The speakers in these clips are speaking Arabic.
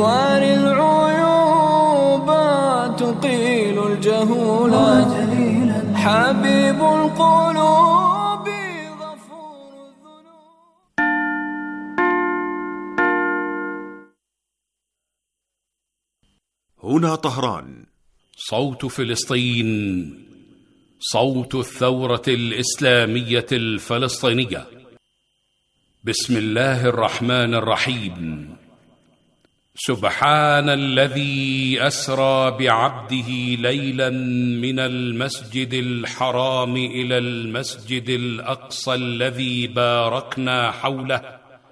تواري العيوب تقيل الجهولا حبيب القلوب غفور الذنوب. هنا طهران، صوت فلسطين، صوت الثورة الإسلامية الفلسطينية. بسم الله الرحمن الرحيم. سبحان الذي أسرى بعبده ليلا من المسجد الحرام إلى المسجد الأقصى الذي باركنا حوله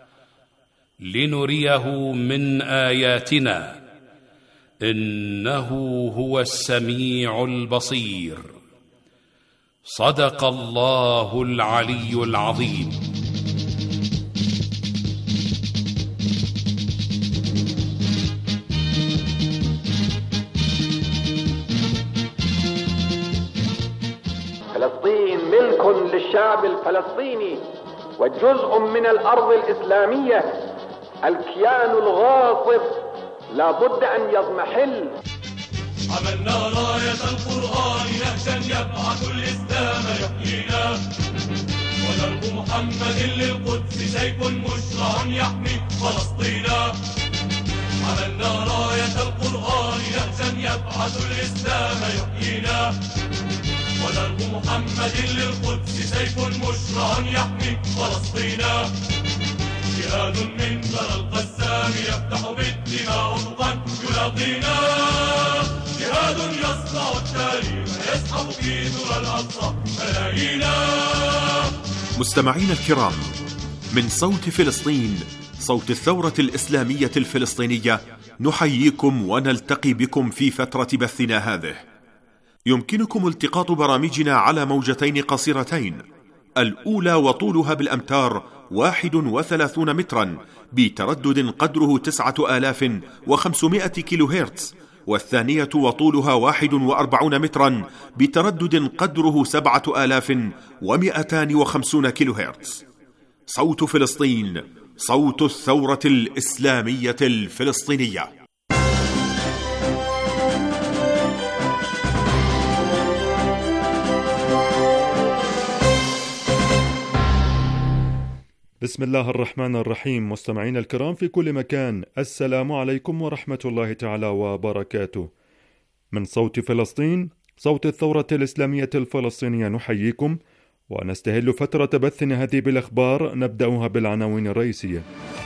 لنريه من آياتنا إنه هو السميع البصير. صدق الله العلي العظيم. فلسطين ملك للشعب الفلسطيني وجزء من الأرض الإسلامية. الكيان الغاصب لا بد أن يضمحل. عملنا راية القرآن نهجا يبعث الإسلام يحيينا، ودرب محمد للقدس سيف مشرع يحمي فلسطينا. عملنا راية القرآن نهجا يبعث الإسلام يحيينا، ودرب محمد للقدس سيف مشرع يحمي فلسطينا. جهاد من ثرى القسام يفتح بالدماء أفقا يلاقينا، جهاد يصنع التاريخ يسحب في ثرى الأقصى ملايينا. مستمعين الكرام، من صوت فلسطين، صوت الثورة الإسلامية الفلسطينية، نحييكم ونلتقي بكم في فترة بثنا هذه. يمكنكم التقاط برامجنا على موجتين قصيرتين، الأولى وطولها بالأمتار 31 مترا بتردد قدره 9500 كيلو هرتز، والثانية وطولها 41 مترا بتردد قدره 7250 كيلو هرتز. صوت فلسطين، صوت الثورة الإسلامية الفلسطينية. بسم الله الرحمن الرحيم. مستمعين الكرام في كل مكان، السلام عليكم ورحمة الله تعالى وبركاته. من صوت فلسطين، صوت الثورة الإسلامية الفلسطينية، نحييكم ونستهل فترة بثنا هذه بالأخبار. نبدأها بالعناوين الرئيسية.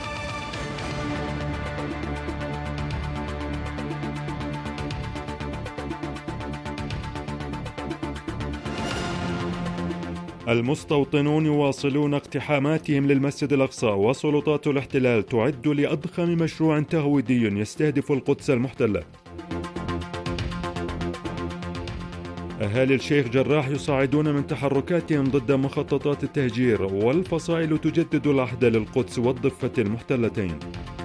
المستوطنون يواصلون اقتحاماتهم للمسجد الأقصى، وسلطات الاحتلال تعد لأضخم مشروع تهويدي يستهدف القدس المحتلة. أهالي الشيخ جراح يصاعدون من تحركاتهم ضد مخططات التهجير، والفصائل تجدد العهد للقدس والضفة المحتلتين.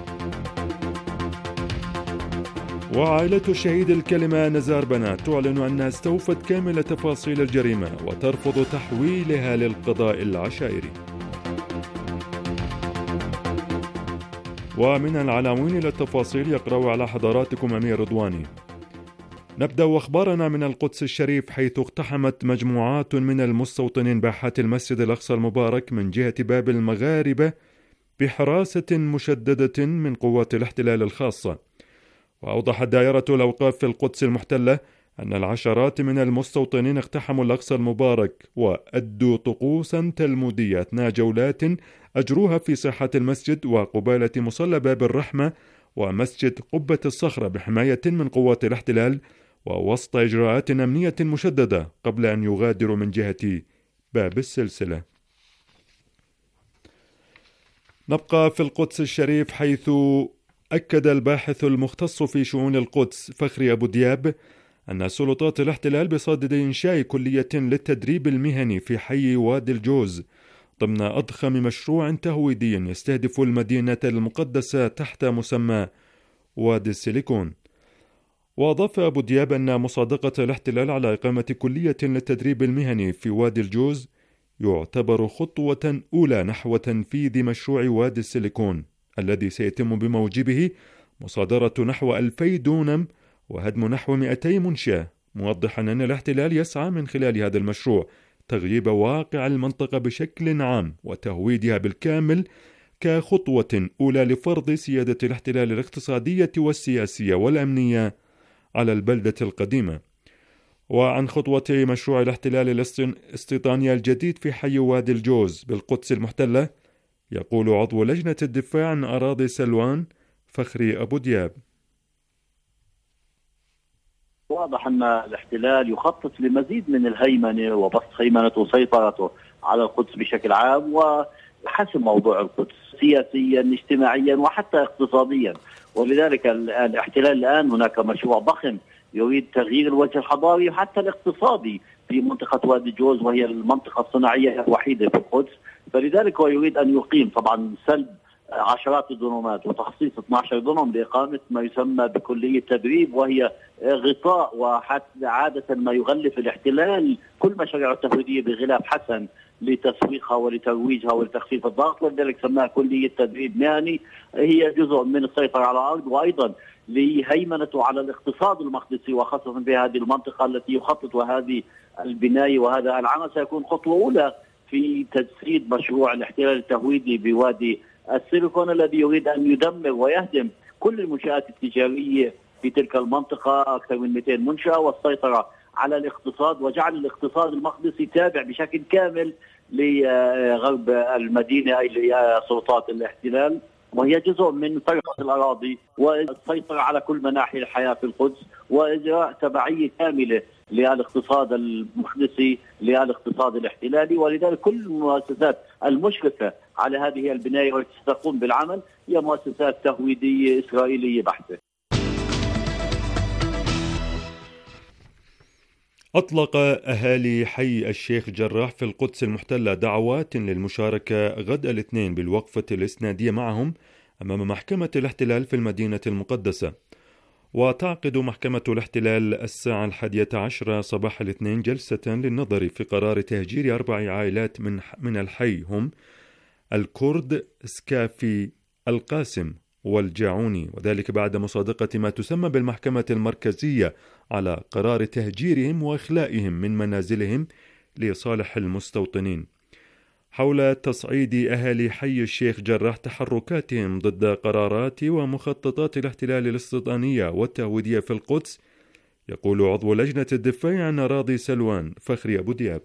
وعائلة الشهيد الكلمة نزار بنات تعلن أنها استوفت كامل تفاصيل الجريمة وترفض تحويلها للقضاء العشائري. ومن العناوين إلى التفاصيل يقرأ على حضراتكم أمير رضواني. نبدأ أخبارنا من القدس الشريف، حيث اقتحمت مجموعات من المستوطنين باحات المسجد الأقصى المبارك من جهة باب المغاربة بحراسة مشددة من قوات الاحتلال الخاصة. وأوضحت دائرة الأوقاف في القدس المحتلة أن العشرات من المستوطنين اقتحموا الأقصى المبارك وأدوا طقوسا تلمودية أثناء جولات أجروها في ساحة المسجد وقبالة مصلى باب الرحمة ومسجد قبة الصخرة بحماية من قوات الاحتلال، ووسط إجراءات أمنية مشددة قبل أن يغادروا من جهة باب السلسلة. نبقى في القدس الشريف، حيث أكد الباحث المختص في شؤون القدس فخري أبو دياب أن سلطات الاحتلال بصدد إنشاء كلية للتدريب المهني في حي وادي الجوز ضمن أضخم مشروع تهويدي يستهدف المدينة المقدسة تحت مسمى وادي السيليكون. وأضاف أبو دياب أن مصادقة الاحتلال على إقامة كلية للتدريب المهني في وادي الجوز يعتبر خطوة أولى نحو تنفيذ مشروع وادي السيليكون الذي سيتم بموجبه مصادرة نحو 2000 دونم وهدم نحو 200 منشأة، موضحا أن الاحتلال يسعى من خلال هذا المشروع تغييب واقع المنطقة بشكل عام وتهويدها بالكامل كخطوة أولى لفرض سيادة الاحتلال الاقتصادية والسياسية والأمنية على البلدة القديمة. وعن خطوة مشروع الاحتلال الاستيطاني الجديد في حي وادي الجوز بالقدس المحتلة، يقول عضو لجنة الدفاع عن أراضي سلوان فخري أبو دياب: واضح أن الاحتلال يخطط لمزيد من الهيمنة وبسط هيمنته وسيطرته على القدس بشكل عام، وحسم موضوع القدس سياسيا اجتماعيا وحتى اقتصاديا. ولذلك الاحتلال الآن هناك مشروع ضخم يريد تغيير الوجه الحضاري وحتى الاقتصادي في منطقة وادي الجوز، وهي المنطقة الصناعية الوحيدة في القدس. فلذلك هو يريد أن يقيم طبعا سلب عشرات الدنومات وتخصيص 12 دنم لإقامة ما يسمى بكلية تدريب، وهي غطاء وحتى عادة ما يغلف الاحتلال كل مشاريع التفويضية بغلاف حسن لتسويقها ولترويجها ولتخفيف الضغط، ولذلك سماها كلية تدريب مهني. هي جزء من السيطرة على الأرض وأيضا لهيمنته على الاقتصاد المقدسي، وخاصة في هذه المنطقة التي يخطط، وهذه البناية وهذا العمل سيكون خطوة أولى في تجسيد مشروع الاحتلال التهويدي بوادي السيليكون الذي يريد أن يدمر ويهدم كل المنشآت التجارية في تلك المنطقة، أكثر من 200 منشأة، والسيطرة على الاقتصاد وجعل الاقتصاد المقدسي تابع بشكل كامل لغرب المدينة أي لسلطات الاحتلال، وهي جزء من سيطرة الأراضي والسيطرة على كل مناحي الحياة في القدس وإجراء تبعية كاملة للاقتصاد المقدسي للاقتصاد الاحتلالي. ولذلك كل المؤسسات المشرفة على هذه البناية والتي ستقوم بالعمل هي مؤسسات تهويدية إسرائيلية بحتة. أطلق أهالي حي الشيخ جراح في القدس المحتلة دعوات للمشاركة غد الاثنين بالوقفة الإسنادية معهم أمام محكمة الاحتلال في المدينة المقدسة. وتعقد محكمة الاحتلال الساعة 11 صباح الاثنين جلسة للنظر في قرار تهجير 4 عائلات من الحي، هم الكرد، سكافي، القاسم والجاعوني، وذلك بعد مصادقة ما تسمى بالمحكمة المركزية على قرار تهجيرهم وإخلائهم من منازلهم لصالح المستوطنين. حول تصعيد أهالي حي الشيخ جراح تحركاتهم ضد قرارات ومخططات الاحتلال الاستيطانية والتهويدية في القدس، يقول عضو لجنة الدفاع عن أراضي سلوان فخري أبو دياب: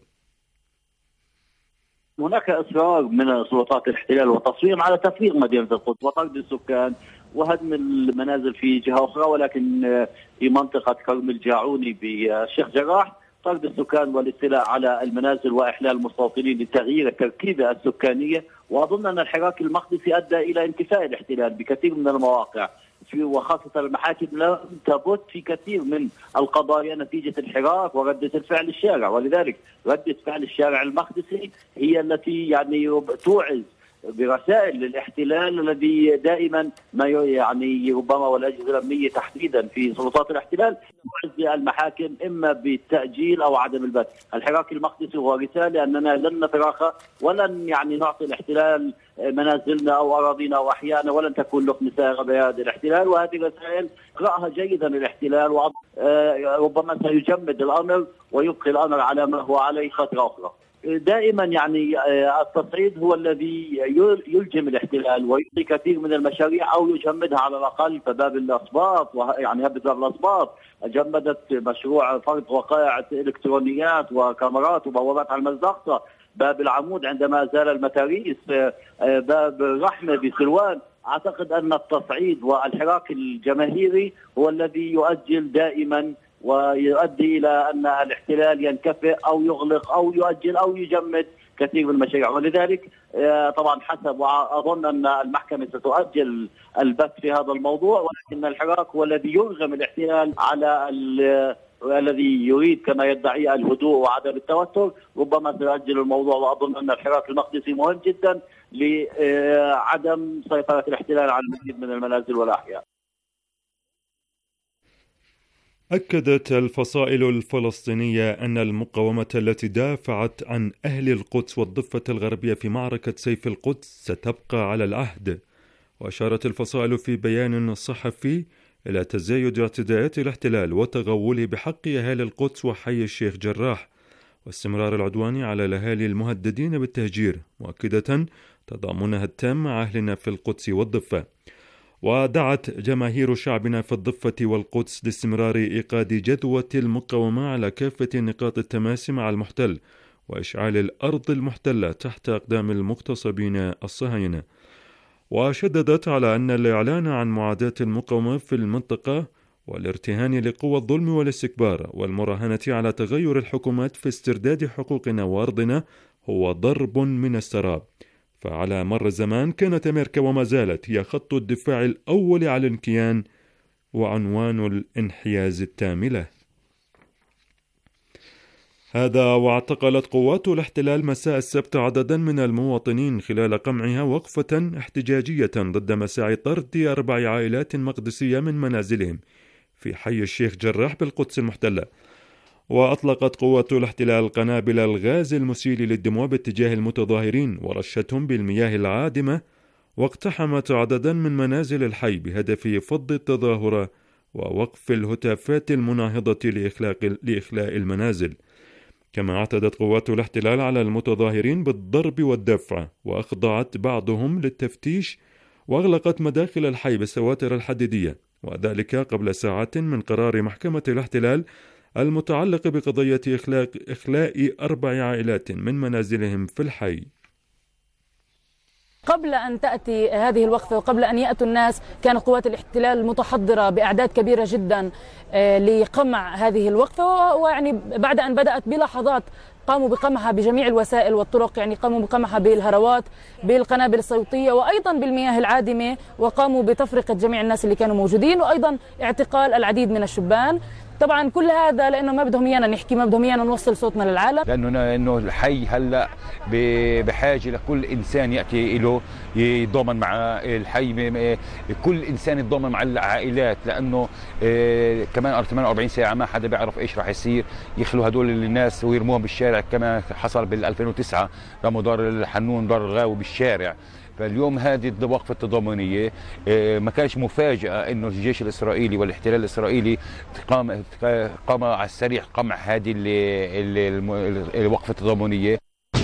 هناك إصرار من سلطات الاحتلال وتصميم على تفريغ مدينة القدس وطرد السكان وهدم المنازل في جهة أخرى، ولكن في منطقة كرم الجاعوني بالشيخ جراح طرد السكان والاستيلاء على المنازل وإحلال المستوطنين لتغيير التركيبة السكانية. وأظن أن الحراك المقدسي أدى إلى انتفاء الاحتلال بكثير من المواقع، وخاصة المحاكم لم تبت في كثير من القضايا نتيجة الحراك وردة الفعل الشارع. ولذلك ردة فعل الشارع المقدسي هي التي يعني توعز برسائل للاحتلال الذي دائما ما يعني ربما والأجهزة الأمنية تحديدا في سلطات الاحتلال توعز المحاكم إما بالتأجيل أو عدم البت. الحراك المقدسي هو رسالة أننا لن نتراخى ولن يعني نعطي الاحتلال منازلنا أو أراضينا أو أحيانا، ولن تكون لقمة سائغة بهذا الاحتلال. وهذه الرسائل قرأها جيدا الاحتلال وربما سيجمد الأمر ويبقي الأمر على ما هو عليه فترة أخرى. دائما يعني التصعيد هو الذي يلجم الاحتلال ويعطي كثير من المشاريع او يجمدها على الاقل. فباب الاسباط يعني هبه باب الاسباط جمدت مشروع فرض وقائع الكترونيات وكاميرات وبوابات على المزدقه. باب العمود عندما زال المتاريس، باب الرحمه بسلوان. اعتقد ان التصعيد والحراك الجماهيري هو الذي يؤجل دائما ويؤدي إلى أن الاحتلال ينكفئ أو يغلق أو يؤجل أو يجمد كثير من المشاريع. ولذلك طبعا حسب، وأظن أن المحكمة ستؤجل البث في هذا الموضوع، ولكن الحراك هو الذي يرغم الاحتلال على الذي يريد كما يدعي الهدوء وعدم التوتر، ربما سيؤجل الموضوع. وأظن أن الحراك المقدسي مهم جدا لعدم سيطرة الاحتلال على المزيد من المنازل والأحياء. أكدت الفصائل الفلسطينية أن المقاومة التي دافعت عن أهل القدس والضفة الغربية في معركة سيف القدس ستبقى على العهد، وأشارت الفصائل في بيان صحفي إلى تزايد اعتداءات الاحتلال وتغوله بحق أهالي القدس وحي الشيخ جراح، واستمرار العدوان على الأهالي المهددين بالتهجير، مؤكدة تضامنها التام مع أهلنا في القدس والضفة. ودعت جماهير شعبنا في الضفة والقدس لاستمرار إيقاد جذوة المقاومة على كافة نقاط التماس مع المحتل وإشعال الأرض المحتلة تحت أقدام المغتصبين الصهاينة. وشددت على أن الإعلان عن معاداة المقاومة في المنطقة والارتهان لقوى الظلم والاستكبار والمراهنة على تغير الحكومات في استرداد حقوقنا وأرضنا هو ضرب من السراب. فعلى مر الزمان كانت أمريكا وما زالت هي خط الدفاع الأول على الكيان وعنوان الانحياز التام له. هذا واعتقلت قوات الاحتلال مساء السبت عددا من المواطنين خلال قمعها وقفة احتجاجية ضد مساعي طرد 4 عائلات مقدسية من منازلهم في حي الشيخ جراح بالقدس المحتلة. وأطلقت قوات الاحتلال قنابل الغاز المسيل للدموع باتجاه المتظاهرين ورشتهم بالمياه العادمة، واقتحمت عددا من منازل الحي بهدف فض التظاهرة ووقف الهتافات المناهضة لإخلاء المنازل. كما اعتدت قوات الاحتلال على المتظاهرين بالضرب والدفع، وأخضعت بعضهم للتفتيش وأغلقت مداخل الحي بالسواتر الحديدية، وذلك قبل ساعات من قرار محكمة الاحتلال المتعلق بقضية إخلاء 4 عائلات من منازلهم في الحي. قبل أن تأتي هذه الوقفة وقبل أن يأتوا الناس كانت قوات الاحتلال متحضرة بأعداد كبيرة جدا لقمع هذه الوقفة، ويعني بعد أن بدأت بلحظات قاموا بقمعها بجميع الوسائل والطرق، يعني قاموا بقمعها بالهروات بالقنابل الصوتية وأيضا بالمياه العادمة، وقاموا بتفرقة جميع الناس اللي كانوا موجودين وأيضا اعتقال العديد من الشبان. طبعا كل هذا لانه ما بدهم ايانا نحكي، ما بدهم ايانا نوصل صوتنا للعالم، لانه الحي هلا بحاجه لكل انسان ياتي له يتضامن مع الحي، كل انسان يتضامن مع العائلات، لانه كمان 48 ساعه ما حدا بيعرف ايش راح يصير، يخلوا هدول الناس ويرموهم بالشارع كما حصل بال 2009 رموا دار الحنون دار الغاوي بالشارع. فاليوم هذه الوقفة التضامنية ما كانش مفاجأة انه الجيش الاسرائيلي والاحتلال الاسرائيلي قام على السريع قمع هذه الوقفة التضامنية.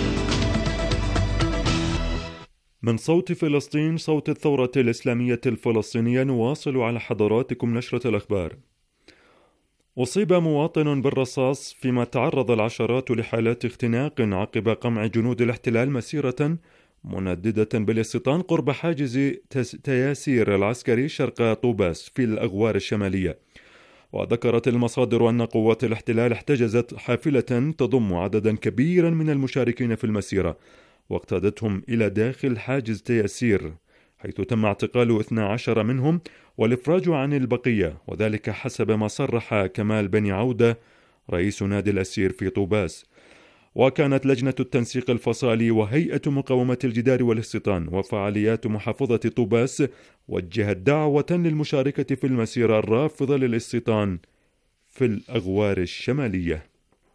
من صوت فلسطين، صوت الثورة الإسلامية الفلسطينية، نواصل على حضراتكم نشرة الأخبار. أصيب مواطن بالرصاص فيما تعرض العشرات لحالات اختناق عقب قمع جنود الاحتلال مسيرة منددة بالاستيطان قرب حاجز تياسير العسكري شرق طوباس في الأغوار الشمالية. وذكرت المصادر أن قوات الاحتلال احتجزت حافلة تضم عددا كبيرا من المشاركين في المسيرة واقتادتهم إلى داخل حاجز تياسير، حيث تم اعتقال 12 منهم والإفراج عن البقية، وذلك حسب ما صرح كمال بني عودة رئيس نادي الأسير في طوباس. وكانت لجنة التنسيق الفصائلي وهيئة مقاومة الجدار والاستيطان وفعاليات محافظة طوباس وجهت دعوة للمشاركة في المسيرة الرافضة للاستيطان في الأغوار الشمالية.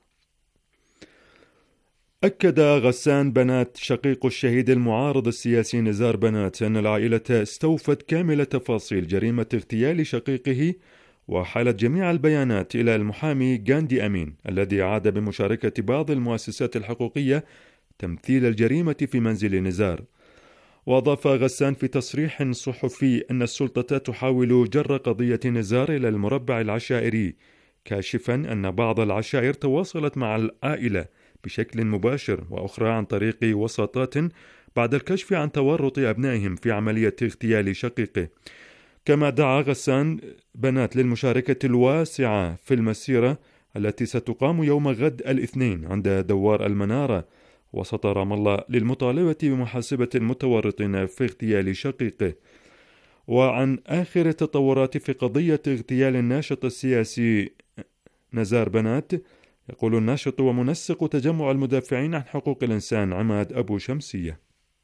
أكد غسان بنات شقيق الشهيد المعارض السياسي نزار بنات أن العائلة استوفت كامل تفاصيل جريمة اغتيال شقيقه، وحالت جميع البيانات إلى المحامي غاندي أمين الذي عاد بمشاركة بعض المؤسسات الحقوقية تمثيل الجريمة في منزل نزار. وأضاف غسان في تصريح صحفي أن السلطة تحاول جر قضية نزار إلى المربع العشائري، كاشفا أن بعض العشائر تواصلت مع العائلة بشكل مباشر وأخرى عن طريق وساطات بعد الكشف عن تورط أبنائهم في عملية اغتيال شقيقه. كما دعا غسان بنات للمشاركة الواسعة في المسيرة التي ستقام يوم غد الاثنين عند دوار المنارة وسط رام الله للمطالبة بمحاسبة المتورطين في اغتيال شقيقه. وعن آخر التطورات في قضية اغتيال الناشط السياسي نزار بنات، يقول الناشط ومنسق تجمع المدافعين عن حقوق الإنسان عماد أبو شمسية: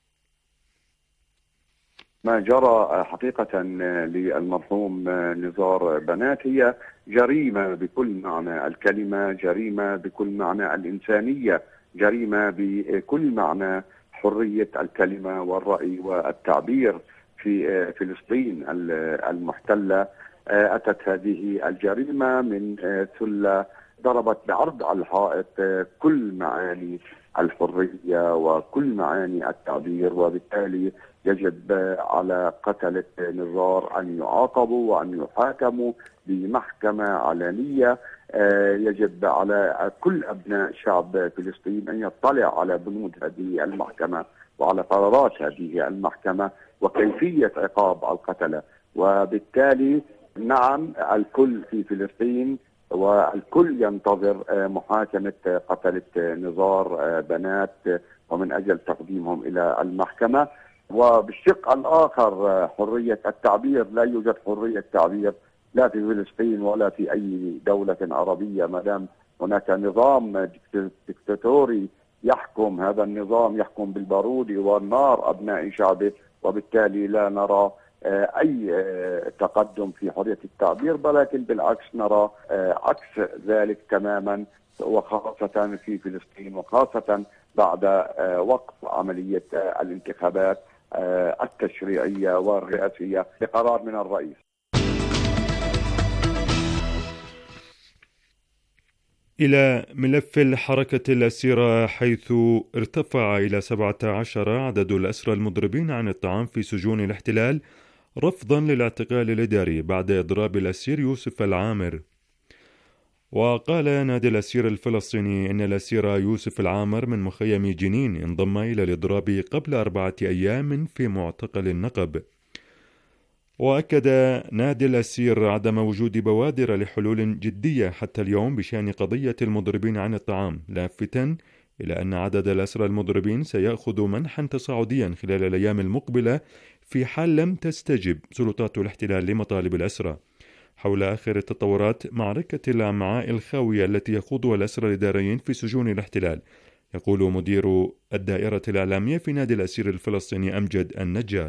ما جرى حقيقة للمرحوم نزار بنات هي جريمة بكل معنى الكلمة، جريمة بكل معنى الإنسانية، جريمة بكل معنى حرية الكلمة والرأي والتعبير في فلسطين المحتلة. أتت هذه الجريمة من ثلة ضربت بعرض الحائط كل معاني الحرية وكل معاني التعبير، وبالتالي يجب على قتلة نزار أن يعاقبوا وأن يحاكموا بمحكمة علنية. يجب على كل أبناء شعب فلسطين أن يطلع على بنود هذه المحكمة وعلى قرارات هذه المحكمة وكيفية عقاب القتلة. وبالتالي نعم، الكل في فلسطين والكل ينتظر محاكمة قتلة نزار بنات ومن أجل تقديمهم إلى المحكمة. وبالشق الآخر حرية التعبير، لا يوجد حرية تعبير لا في فلسطين ولا في أي دولة عربية ما دام هناك نظام ديكتاتوري يحكم. هذا النظام يحكم بالبارود والنار أبناء شعبه، وبالتالي لا نرى أي تقدم في حرية التعبير، ولكن بالعكس نرى عكس ذلك تماما، وخاصة في فلسطين وخاصة بعد وقف عملية الانتخابات التشريعية والرئاسية بقرار من الرئيس. إلى ملف الحركة الأسيرة، حيث ارتفع إلى 17 عدد الأسرى المضربين عن الطعام في سجون الاحتلال رفضا للاعتقال الإداري بعد إضراب الأسير يوسف العامر. وقال نادي الأسير الفلسطيني إن الأسير يوسف العامر من مخيم جنين انضم إلى الإضراب قبل 4 أيام في معتقل النقب. وأكد نادي الأسير عدم وجود بوادر لحلول جدية حتى اليوم بشأن قضية المضربين عن الطعام، لافتا إلى أن عدد الأسرى المضربين سيأخذ منحا تصاعديا خلال الأيام المقبلة في حال لم تستجب سلطات الاحتلال لمطالب الأسرى. حول آخر التطورات معركة الأمعاء الخاوية التي يخوضها الأسرى الإداريين في سجون الاحتلال، يقول مدير الدائرة الإعلامية في نادي الأسير الفلسطيني أمجد النجار.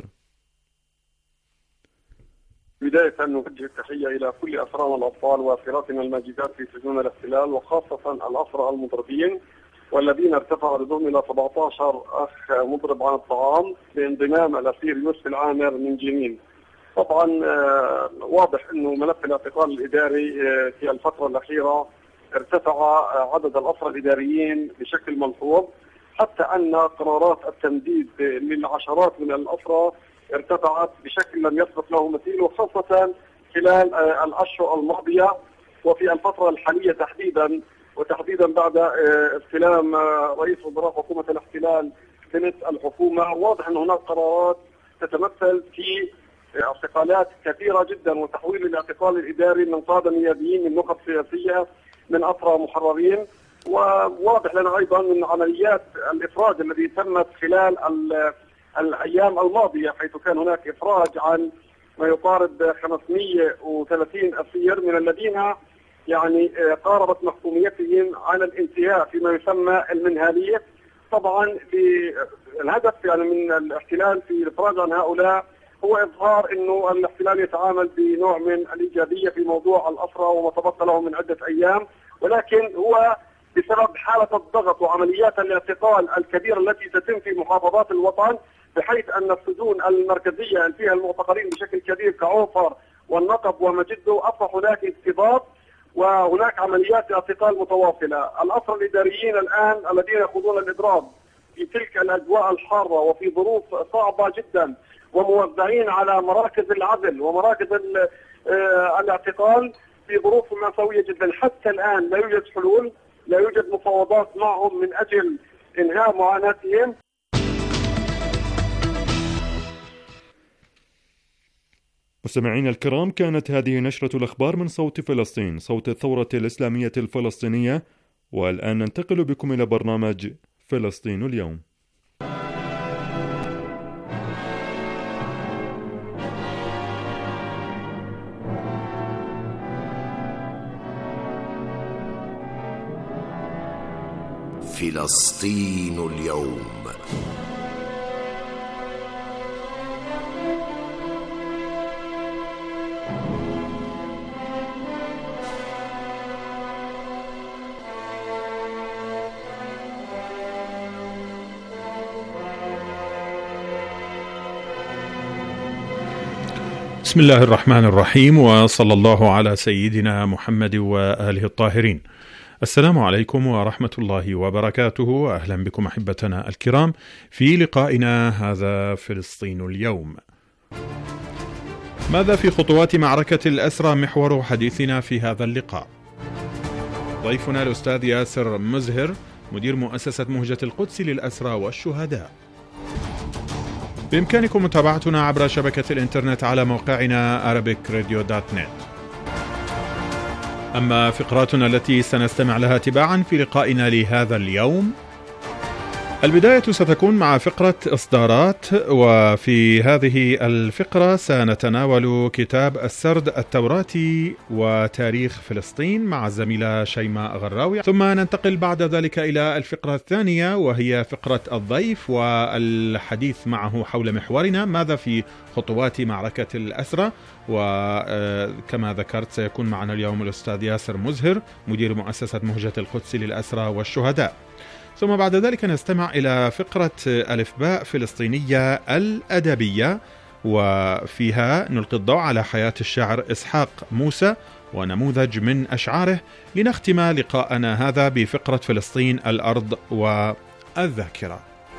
بداية نوجه التحية إلى كل أسرانا الأطفال وأسيراتنا الماجدات في سجون الاحتلال، وخاصة الأسرى المضربين والذين ارتفع عددهم إلى 17 أخ مضرب عن الطعام بانضمام الأسير يوسف العامر من جنين. طبعا واضح أنه ملف الاعتقال الإداري في الفترة الأخيرة ارتفع عدد الأسرى الإداريين بشكل ملحوظ، حتى أن قرارات التمديد للعشرات من الأسرى ارتفعت بشكل لم يسبق له مثيل، وخاصة خلال الأشهر الماضية وفي الفترة الحالية تحديدا بعد استلام رئيس وزراء حكومة الاحتلال سنة الحكومة. واضح أن هناك قرارات تتمثل في اعتقالات كثيرة جدا وتحويل الاعتقال الإداري من قادة نيابيين من نخب سياسية من أسرى محررين. وواضح لنا أيضا من عمليات الإفراج الذي تمت خلال الأيام الماضية، حيث كان هناك إفراج عن ما يقارب 530 أسير من الذين يعني قاربت محكوميتهم على الانتهاء فيما يسمى المنهالية. طبعا الهدف يعني من الاحتلال في الإفراج عن هؤلاء هو إظهار أنه الاحتلال يتعامل بنوع من الإيجابية في موضوع الأسرى وما تبقى له من عدة أيام، ولكن هو بسبب حالة الضغط وعمليات الاعتقال الكبيرة التي تتم في محافظات الوطن، بحيث أن السجون المركزية فيها المعتقلين بشكل كبير كعوفر والنقب ومجده أصبح هناك انتباط وهناك عمليات اعتقال متواصلة. الأسرى الإداريين الآن الذين يخوضون الإضراب في تلك الأجواء الحارة وفي ظروف صعبة جدا وموزعين على مراكز العزل ومراكز الاعتقال في ظروف مأساوية جدا. حتى الآن لا يوجد حلول، لا يوجد مفاوضات معهم من أجل إنهاء معاناتهم. مستمعينا الكرام، كانت هذه نشرة الأخبار من صوت فلسطين، صوت الثورة الإسلامية الفلسطينية. والآن ننتقل بكم إلى برنامج فلسطين اليوم. فلسطين اليوم. بسم الله الرحمن الرحيم، وصلى الله على سيدنا محمد وآله الطاهرين. السلام عليكم ورحمة الله وبركاته، أهلا بكم أحبتنا الكرام في لقائنا هذا فلسطين اليوم. ماذا في خطوات معركة الأسرى محور حديثنا في هذا اللقاء. ضيفنا الأستاذ ياسر مزهر، مدير مؤسسة مهجة القدس للأسرى والشهداء. بإمكانكم متابعتنا عبر شبكة الإنترنت على موقعنا arabicradio.net. أما فقراتنا التي سنستمع لها تباعا في لقائنا لهذا اليوم، البداية ستكون مع فقرة إصدارات، وفي هذه الفقرة سنتناول كتاب السرد التوراتي وتاريخ فلسطين مع الزميلة شيماء غراوي. ثم ننتقل بعد ذلك إلى الفقرة الثانية وهي فقرة الضيف والحديث معه حول محورنا ماذا في خطوات معركة الأسرى. وكما ذكرت سيكون معنا اليوم الأستاذ ياسر مزهر، مدير مؤسسة مهجة القدس للأسرى والشهداء. ثم بعد ذلك نستمع إلى فقرة ألفباء فلسطينية الأدبية، وفيها نلقي الضوء على حياة الشاعر إسحاق موسى ونموذج من أشعاره، لنختم لقاءنا هذا بفقرة فلسطين الأرض والذاكرة.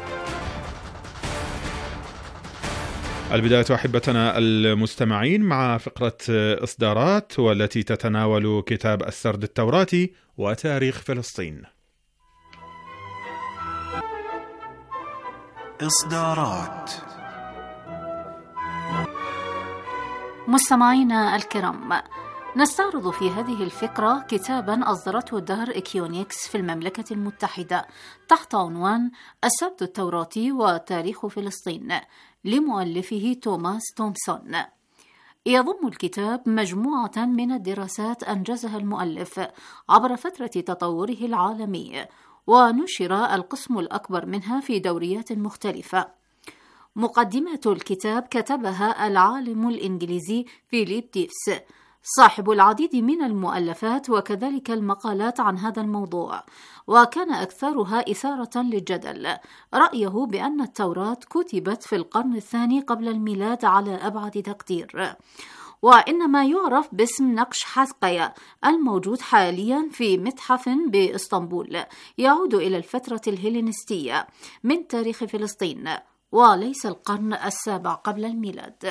البداية أحبتنا المستمعين مع فقرة إصدارات، والتي تتناول كتاب السرد التوراتي وتاريخ فلسطين. إصدارات. مستمعينا الكرام، نستعرض في هذه الفقرة كتابا أصدرته دار إكيونيكس في المملكة المتحدة تحت عنوان السرد التوراتي وتاريخ فلسطين لمؤلفه توماس تومسون. يضم الكتاب مجموعة من الدراسات أنجزها المؤلف عبر فترة تطوره العالمي، ونشر القسم الأكبر منها في دوريات مختلفة. مقدمة الكتاب كتبها العالم الإنجليزي فيليب ديفس، صاحب العديد من المؤلفات وكذلك المقالات عن هذا الموضوع، وكان أكثرها إثارة للجدل. رأيه بأن التوراة كتبت في القرن الثاني قبل الميلاد على أبعد تقدير، وإن ما يعرف باسم نقش حزقيا الموجود حاليا في متحف بإسطنبول يعود إلى الفترة الهيلينستية من تاريخ فلسطين، وليس القرن السابع قبل الميلاد.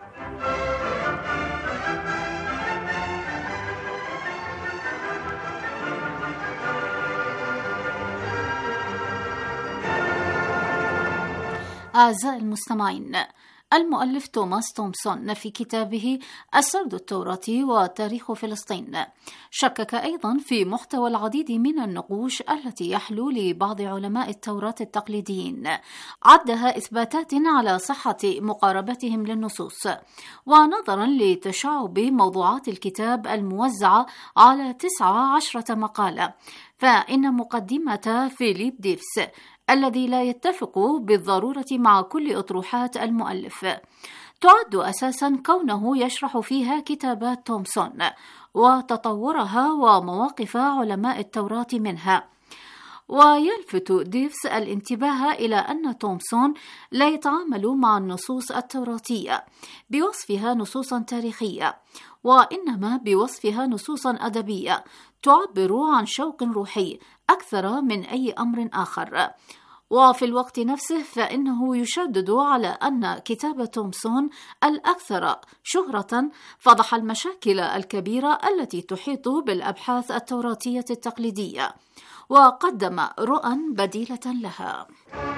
أعزائي المستمعين، المؤلف توماس تومسون في كتابه السرد التوراتي وتاريخ فلسطين شكك أيضا في محتوى العديد من النقوش التي يحلو لبعض علماء التوراة التقليديين، عدها إثباتات على صحة مقاربتهم للنصوص. ونظرا لتشعب موضوعات الكتاب الموزعة على 19 مقالة، فإن مقدمة فيليب ديفس الذي لا يتفق بالضرورة مع كل أطروحات المؤلف تعد أساسا كونه يشرح فيها كتابات تومسون وتطورها ومواقف علماء التوراة منها. ويلفت ديفس الانتباه إلى أن تومسون لا يتعامل مع النصوص التوراتية بوصفها نصوصا تاريخية، وإنما بوصفها نصوصا أدبية تعبر عن شوق روحي أكثر من أي أمر آخر. وفي الوقت نفسه فإنه يشدد على أن كتاب تومسون الأكثر شهرة فضح المشاكل الكبيرة التي تحيط بالأبحاث التوراتية التقليدية، وقدم رؤى بديلة لها.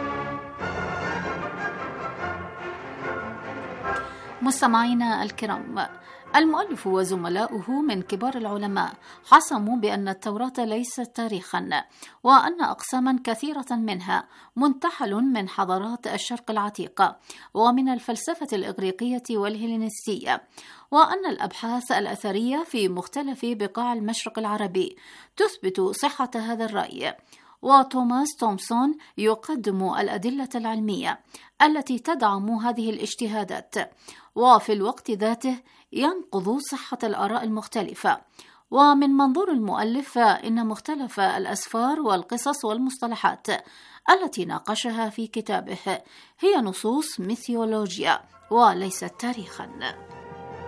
مستمعينا الكرام، المؤلف وزملاؤه من كبار العلماء حسموا بأن التوراة ليست تاريخا، وأن أقساما كثيرة منها منتحل من حضارات الشرق العتيق ومن الفلسفة الإغريقية والهيلينستية، وأن الأبحاث الأثرية في مختلف بقاع المشرق العربي تثبت صحة هذا الرأي. وتوماس تومسون يقدم الأدلة العلمية التي تدعم هذه الاجتهادات، وفي الوقت ذاته ينقض صحة الآراء المختلفة. ومن منظور المؤلف فإن مختلف الأسفار والقصص والمصطلحات التي ناقشها في كتابه هي نصوص ميثولوجيا وليست تاريخا.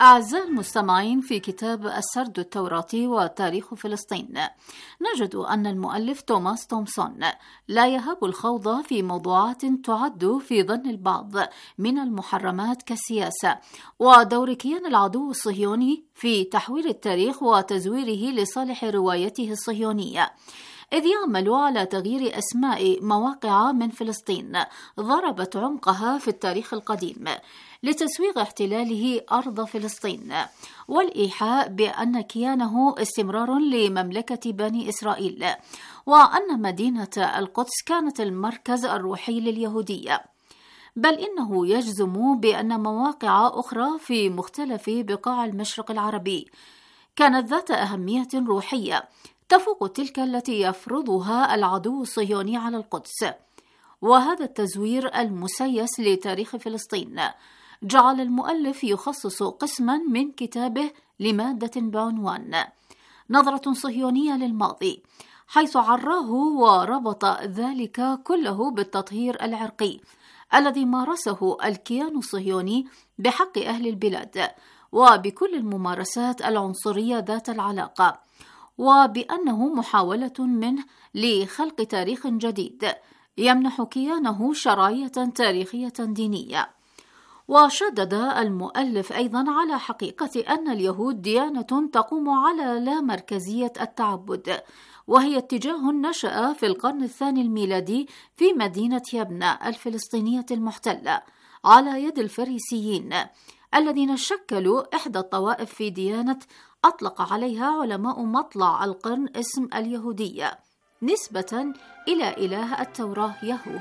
أعزائي المستمعين، في كتاب السرد التوراتي وتاريخ فلسطين نجد أن المؤلف توماس تومسون لا يهاب الخوض في موضوعات تعد في ظن البعض من المحرمات كالسياسة ودور كيان العدو الصهيوني في تحويل التاريخ وتزويره لصالح روايته الصهيونية، إذ يعمل على تغيير أسماء مواقع من فلسطين ضربت عمقها في التاريخ القديم لتسويغ احتلاله أرض فلسطين والإيحاء بأن كيانه استمرار لمملكة بني إسرائيل، وأن مدينة القدس كانت المركز الروحي لليهودية، بل إنه يجزم بأن مواقع أخرى في مختلف بقاع المشرق العربي كانت ذات أهمية روحية تفوق تلك التي يفرضها العدو الصهيوني على القدس. وهذا التزوير المسيس لتاريخ فلسطين جعل المؤلف يخصص قسما من كتابه لمادة بعنوان نظرة صهيونية للماضي، حيث عراه وربط ذلك كله بالتطهير العرقي الذي مارسه الكيان الصهيوني بحق أهل البلاد وبكل الممارسات العنصرية ذات العلاقة، وبأنه محاولة منه لخلق تاريخ جديد يمنح كيانه شرعية تاريخية دينية. وشدد المؤلف أيضا على حقيقة أن اليهود ديانة تقوم على لا مركزية التعبد، وهي اتجاه نشأ في القرن الثاني الميلادي في مدينة يبنى الفلسطينية المحتلة على يد الفريسيين الذين شكلوا إحدى الطوائف في ديانة أطلق عليها علماء مطلع القرن اسم اليهودية نسبة إلى إله التوراة يهوه.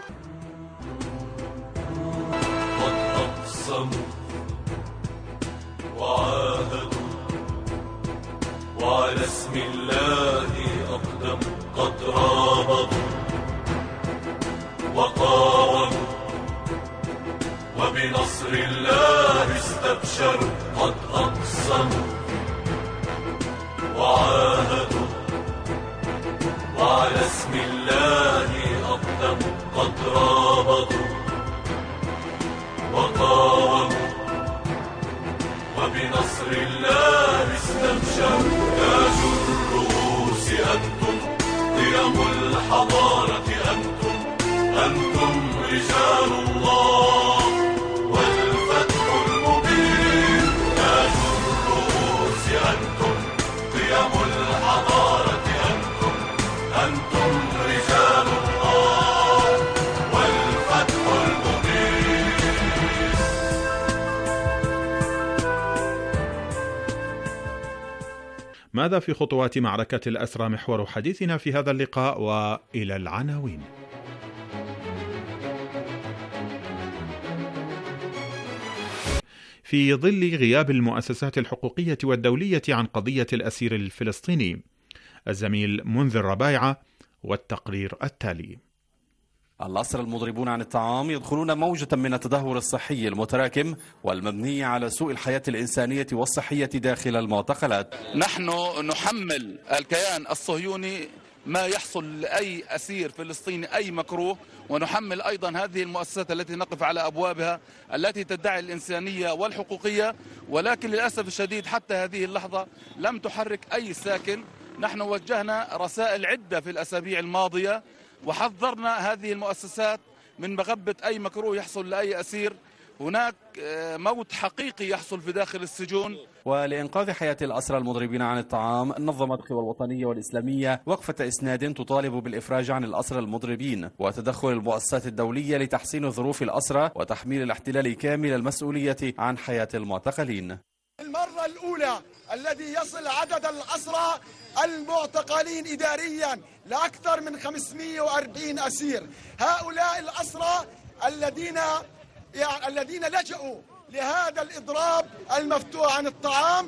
قد أقسموا وعاهدوا وعلى اسم الله أقدموا، قد رابطوا وقاوموا وبنصر الله استبشروا. قد أقسموا وعاهدوا وعلى اسم الله أقدموا، قد رابطوا وقاوموا وبنصر الله استبشروا. تاج الرؤوس أنتم، قيم الحضارة أنتم رجال الله والفتح المبين. تاج الرؤوس أنتم، قيم الحضارة أنتم رجال الله والفتح المبين. ماذا في خطوات معركة الأسرى محور حديثنا في هذا اللقاء، وإلى العناوين. في ظل غياب المؤسسات الحقوقية والدولية عن قضية الأسير الفلسطيني، الزميل منذر ربايعة والتقرير التالي. الأسرى المضربون عن الطعام يدخلون موجة من التدهور الصحي المتراكم والمبني على سوء الحياة الإنسانية والصحية داخل المعتقلات. نحن نحمل الكيان الصهيوني ما يحصل لأي أسير فلسطيني أي مكروه، ونحمل أيضا هذه المؤسسات التي نقف على أبوابها التي تدعي الإنسانية والحقوقية، ولكن للأسف الشديد حتى هذه اللحظة لم تحرك أي ساكن. نحن وجهنا رسائل عدة في الأسابيع الماضية وحذرنا هذه المؤسسات من مغبة أي مكروه يحصل لأي أسير. هناك موت حقيقي يحصل في داخل السجون. ولإنقاذ حياة الأسرى المضربين عن الطعام نظمت القوى الوطنية والإسلامية وقفة إسناد تطالب بالإفراج عن الأسرى المضربين وتدخل المؤسسات الدولية لتحسين ظروف الأسرى وتحميل الاحتلال كامل المسؤولية عن حياة المعتقلين. المرة الأولى الذي يصل عدد الأسرى المعتقلين إداريا لأكثر من 540 أسير. هؤلاء الأسرى الذين لجأوا لهذا الإضراب المفتوح عن الطعام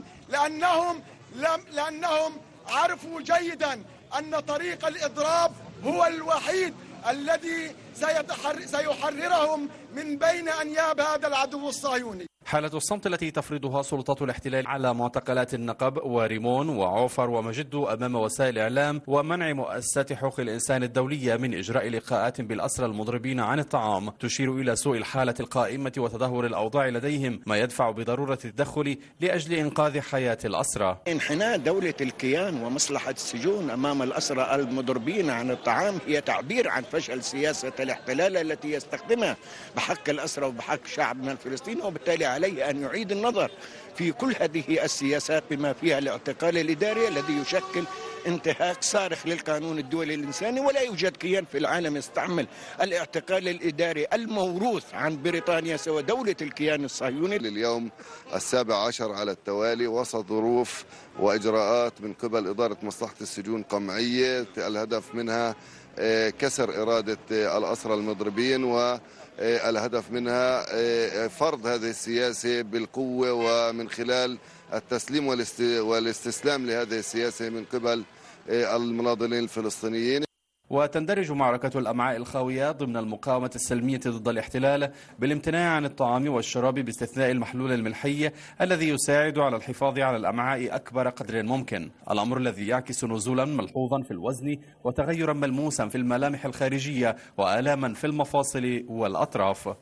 لأنهم عرفوا جيدا أن طريق الإضراب هو الوحيد الذي سيحررهم من بين أنياب هذا العدو الصهيوني. حالة الصمت التي تفرضها سلطات الاحتلال على معتقلات النقب وريمون وعوفر ومجدو أمام وسائل الإعلام ومنع مؤسسات حقوق الإنسان الدولية من إجراء لقاءات بالأسرى المضربين عن الطعام تشير إلى سوء الحالة القائمة وتدهور الأوضاع لديهم، ما يدفع بضرورة التدخل لأجل إنقاذ حياة الأسرى. انحناء دولة الكيان ومصلحة السجون أمام الأسرى المضربين عن الطعام هي تعبير عن فشل سياسة الاحتلال التي يستخدمها بحق الأسرى وبحق شعبنا الفلسطيني، وبالتالي عليه أن يعيد النظر في كل هذه السياسات بما فيها الاعتقال الإداري الذي يشكل انتهاك صارخ للقانون الدولي الإنساني. ولا يوجد كيان في العالم يستعمل الاعتقال الإداري الموروث عن بريطانيا سوى دولة الكيان الصهيوني. لليوم 17 على التوالي وسط ظروف وإجراءات من قبل إدارة مصلحة السجون قمعية الهدف منها كسر إرادة الأسرى المضربين، والهدف منها فرض هذه السياسة بالقوة ومن خلال التسليم والاستسلام لهذه السياسة من قبل المناضلين الفلسطينيين. وتندرج معركة الأمعاء الخاوية ضمن المقاومة السلمية ضد الاحتلال بالامتناع عن الطعام والشراب باستثناء المحلول الملحي الذي يساعد على الحفاظ على الأمعاء أكبر قدر ممكن، الأمر الذي يعكس نزولا ملحوظا في الوزن وتغيرا ملموسا في الملامح الخارجية وآلاما في المفاصل والأطراف.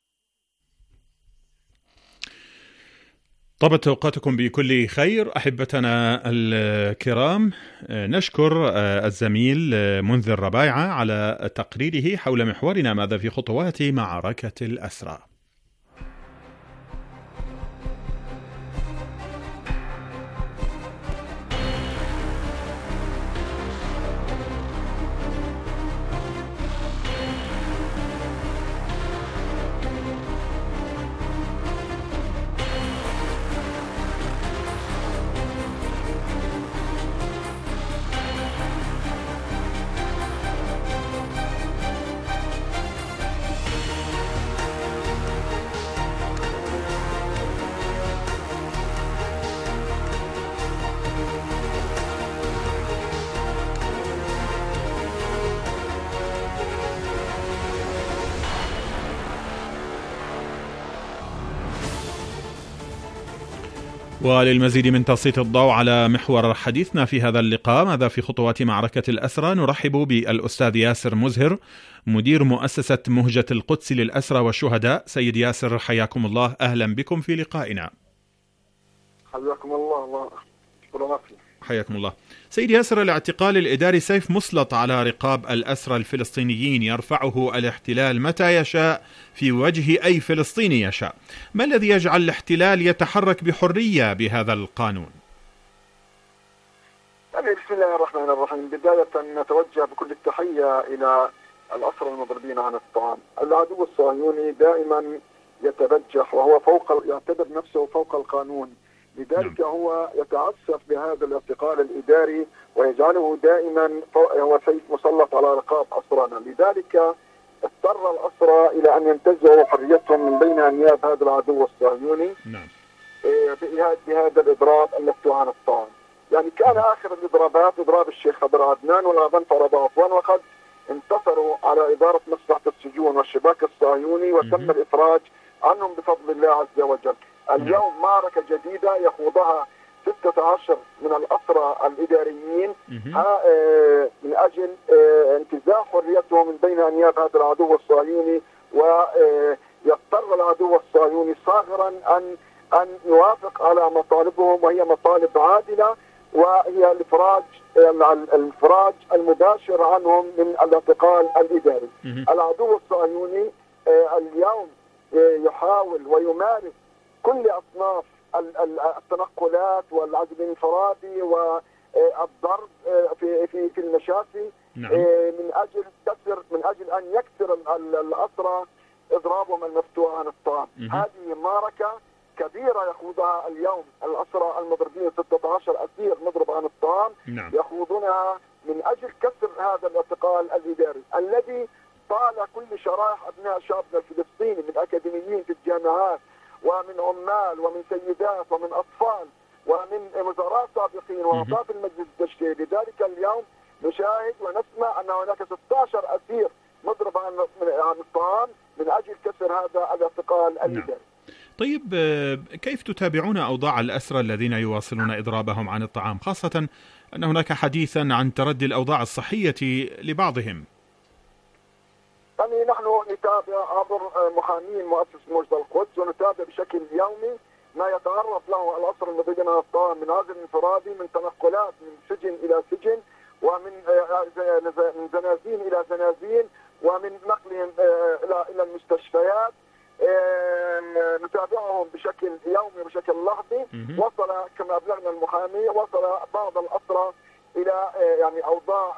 طابت أوقاتكم بكل خير أحبتنا الكرام. نشكر الزميل منذر ربايعة على تقريره حول محورنا ماذا في خطوات معركة الأسرى. وللمزيد من تسليط الضوء على محور حديثنا في هذا اللقاء ماذا في خطوات معركة الأسرى، نرحب بالأستاذ ياسر مزهر مدير مؤسسة مهجة القدس للأسرى والشهداء. سيد ياسر حياكم الله، أهلا بكم في لقائنا. حياكم الله. حياكم الله. سيد ياسر، الاعتقال الإداري سيف مسلط على رقاب الأسرى الفلسطينيين يرفعه الاحتلال متى يشاء في وجه أي فلسطيني يشاء. ما الذي يجعل الاحتلال يتحرك بحرية بهذا القانون؟ بسم الله الرحمن الرحيم. بداية نتوجه بكل التحية إلى الأسرى المضربين عن الطعام. العدو الصهيوني دائما يتبجح وهو يعتبر نفسه فوق القانون، لذلك هو يتعسف بهذا الاعتقال الإداري ويجعله دائما هو سيف مسلط على رقاب أسرانا. لذلك اضطر الأسرى إلى أن ينتزعوا حريتهم من بين أنياب هذا العدو الصهيوني بهذا الإضراب المفتوح عن الطعام. يعني كان آخر الإضرابات إضراب الشيخ خضر عدنان والغنفر أبو عفوان، وقد انتصروا على إدارة مصلحة السجون والشباك الصهيوني وتم الإفراج عنهم بفضل الله عز وجل. اليوم معركة جديدة يخوضها 16 من الأسرى الإداريين من أجل انتزاع حريتهم من بين أنياب هذا العدو الصهيوني، ويضطر العدو الصهيوني صاغرا أن يوافق على مطالبهم، وهي مطالب عادلة، وهي الإفراج المباشر عنهم من الاعتقال الإداري. العدو الصهيوني اليوم يحاول ويمارس كل أصناف التنقلات والعزل الانفرادي والضرب في المشافي من أجل أن يكسر الأسرى إضرابهم المفتوح عن الطعام. هذه معركة كبيرة يخوضها اليوم الأسرى المضربين 16 أسير مضرب عن الطعام، يخوضونها من أجل كسر هذا الاعتقال الإداري الذي طال كل شرائح أبناء شعبنا الفلسطيني، من أكاديميين في الجامعات ومن عمال ومن سيدات ومن أطفال ومن وزراء سابقين وأعضاء في المجلس التشريعي. لذلك اليوم نشاهد ونسمع أن هناك 16 أسير مضرب عن الطعام من أجل كسر هذا الاعتقال الإداري. طيب كيف تتابعون أوضاع الأسرى الذين يواصلون إضرابهم عن الطعام، خاصة أن هناك حديثا عن تردي الأوضاع الصحية لبعضهم؟ يعني نحن نتابع عبر محامين مؤسس موجة القدس، ونتابع بشكل يومي ما يتعرض له الأسرى المضربين عن الطعام من عزل انفرادي، من تنقلات من سجن إلى سجن، ومن زنازين إلى زنازين، ومن نقلهم إلى المستشفيات. نتابعهم بشكل يومي بشكل لحظي. وصل كما أبلغنا المحامي، وصل بعض الأسرى إلى يعني أوضاع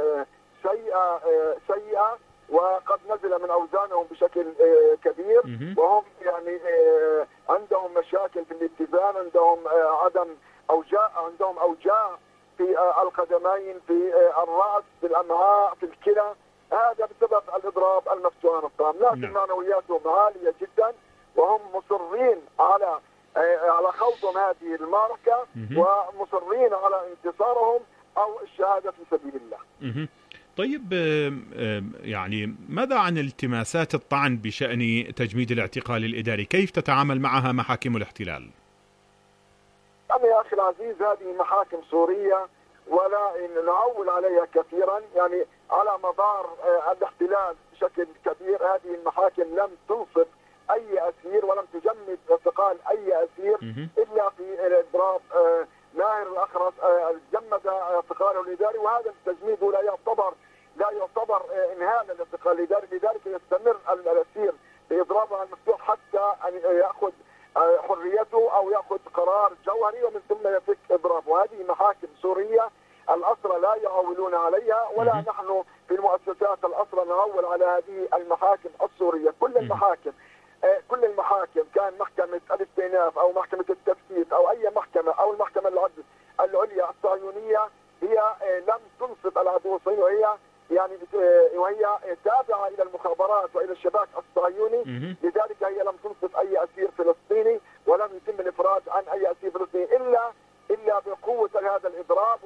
سيئة، وقد نزل من أوزانهم بشكل كبير، وهم يعني عندهم مشاكل في الاتزان، عندهم عندهم أوجاع في القدمين، في الرأس، في الأمعاء، في الكلى. هذا بسبب الإضراب المفتوح عن الطعام، لكن معنوياتهم عالية جدا، وهم مصرين على خوضهم هذه المعركة، ومصرين على انتصارهم أو الشهادة في سبيل الله. طيب يعني ماذا عن التماسات الطعن بشأن تجميد الاعتقال الإداري؟ كيف تتعامل معها محاكم الاحتلال؟ يا أخي العزيز، هذه محاكم سورية ولا نعول عليها كثيرا. يعني على مدار الاحتلال بشكل كبير هذه المحاكم لم تنصف أي أسير ولم تجمد اعتقال أي أسير إلا في الإضراب. ماهر الأخرس جمد اعتقاله الإداري، وهذا التجميد لا يعتبر إنهاء للاعتقال الإداري، لذلك يستمر الأسير بإضرابه المفتوح حتى أن يأخذ حريته أو يأخذ قرار جوهري، ومن ثم يفك إضرابه. وهذه محاكم سورية، الأسرى لا يعولون عليها، ولا نحن في المؤسسات الأسرى نعول على هذه المحاكم السورية. كل المحاكم كان محكمة الاستئناف أو محكمة التفتيت أو أي محكمة أو المحكمة العليا الصهيونية هي لم تنصف العدو الصهيوني، وهي تابعة إلى المخابرات وإلى الشباك الصهيوني، لذلك هي لم تنصف أي أسير فلسطيني، ولم يتم الإفراج عن أي أسير فلسطيني إلا بقوة هذا الإضراب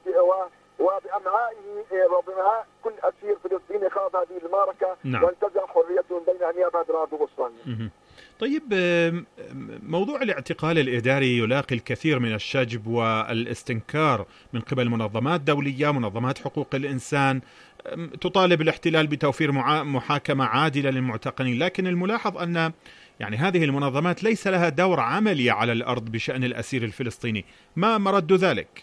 وبأمعائه كل أسير فلسطيني خاض هذه المعركة وانتزع حريته بين أنياب هذا العدو الصهيوني. طيب موضوع الاعتقال الإداري يلاقي الكثير من الشجب والاستنكار من قبل منظمات دولية، منظمات حقوق الإنسان تطالب الاحتلال بتوفير محاكمة عادلة للمعتقلين، لكن الملاحظ أن يعني هذه المنظمات ليس لها دور عملي على الأرض بشأن الأسير الفلسطيني. ما مرد ذلك؟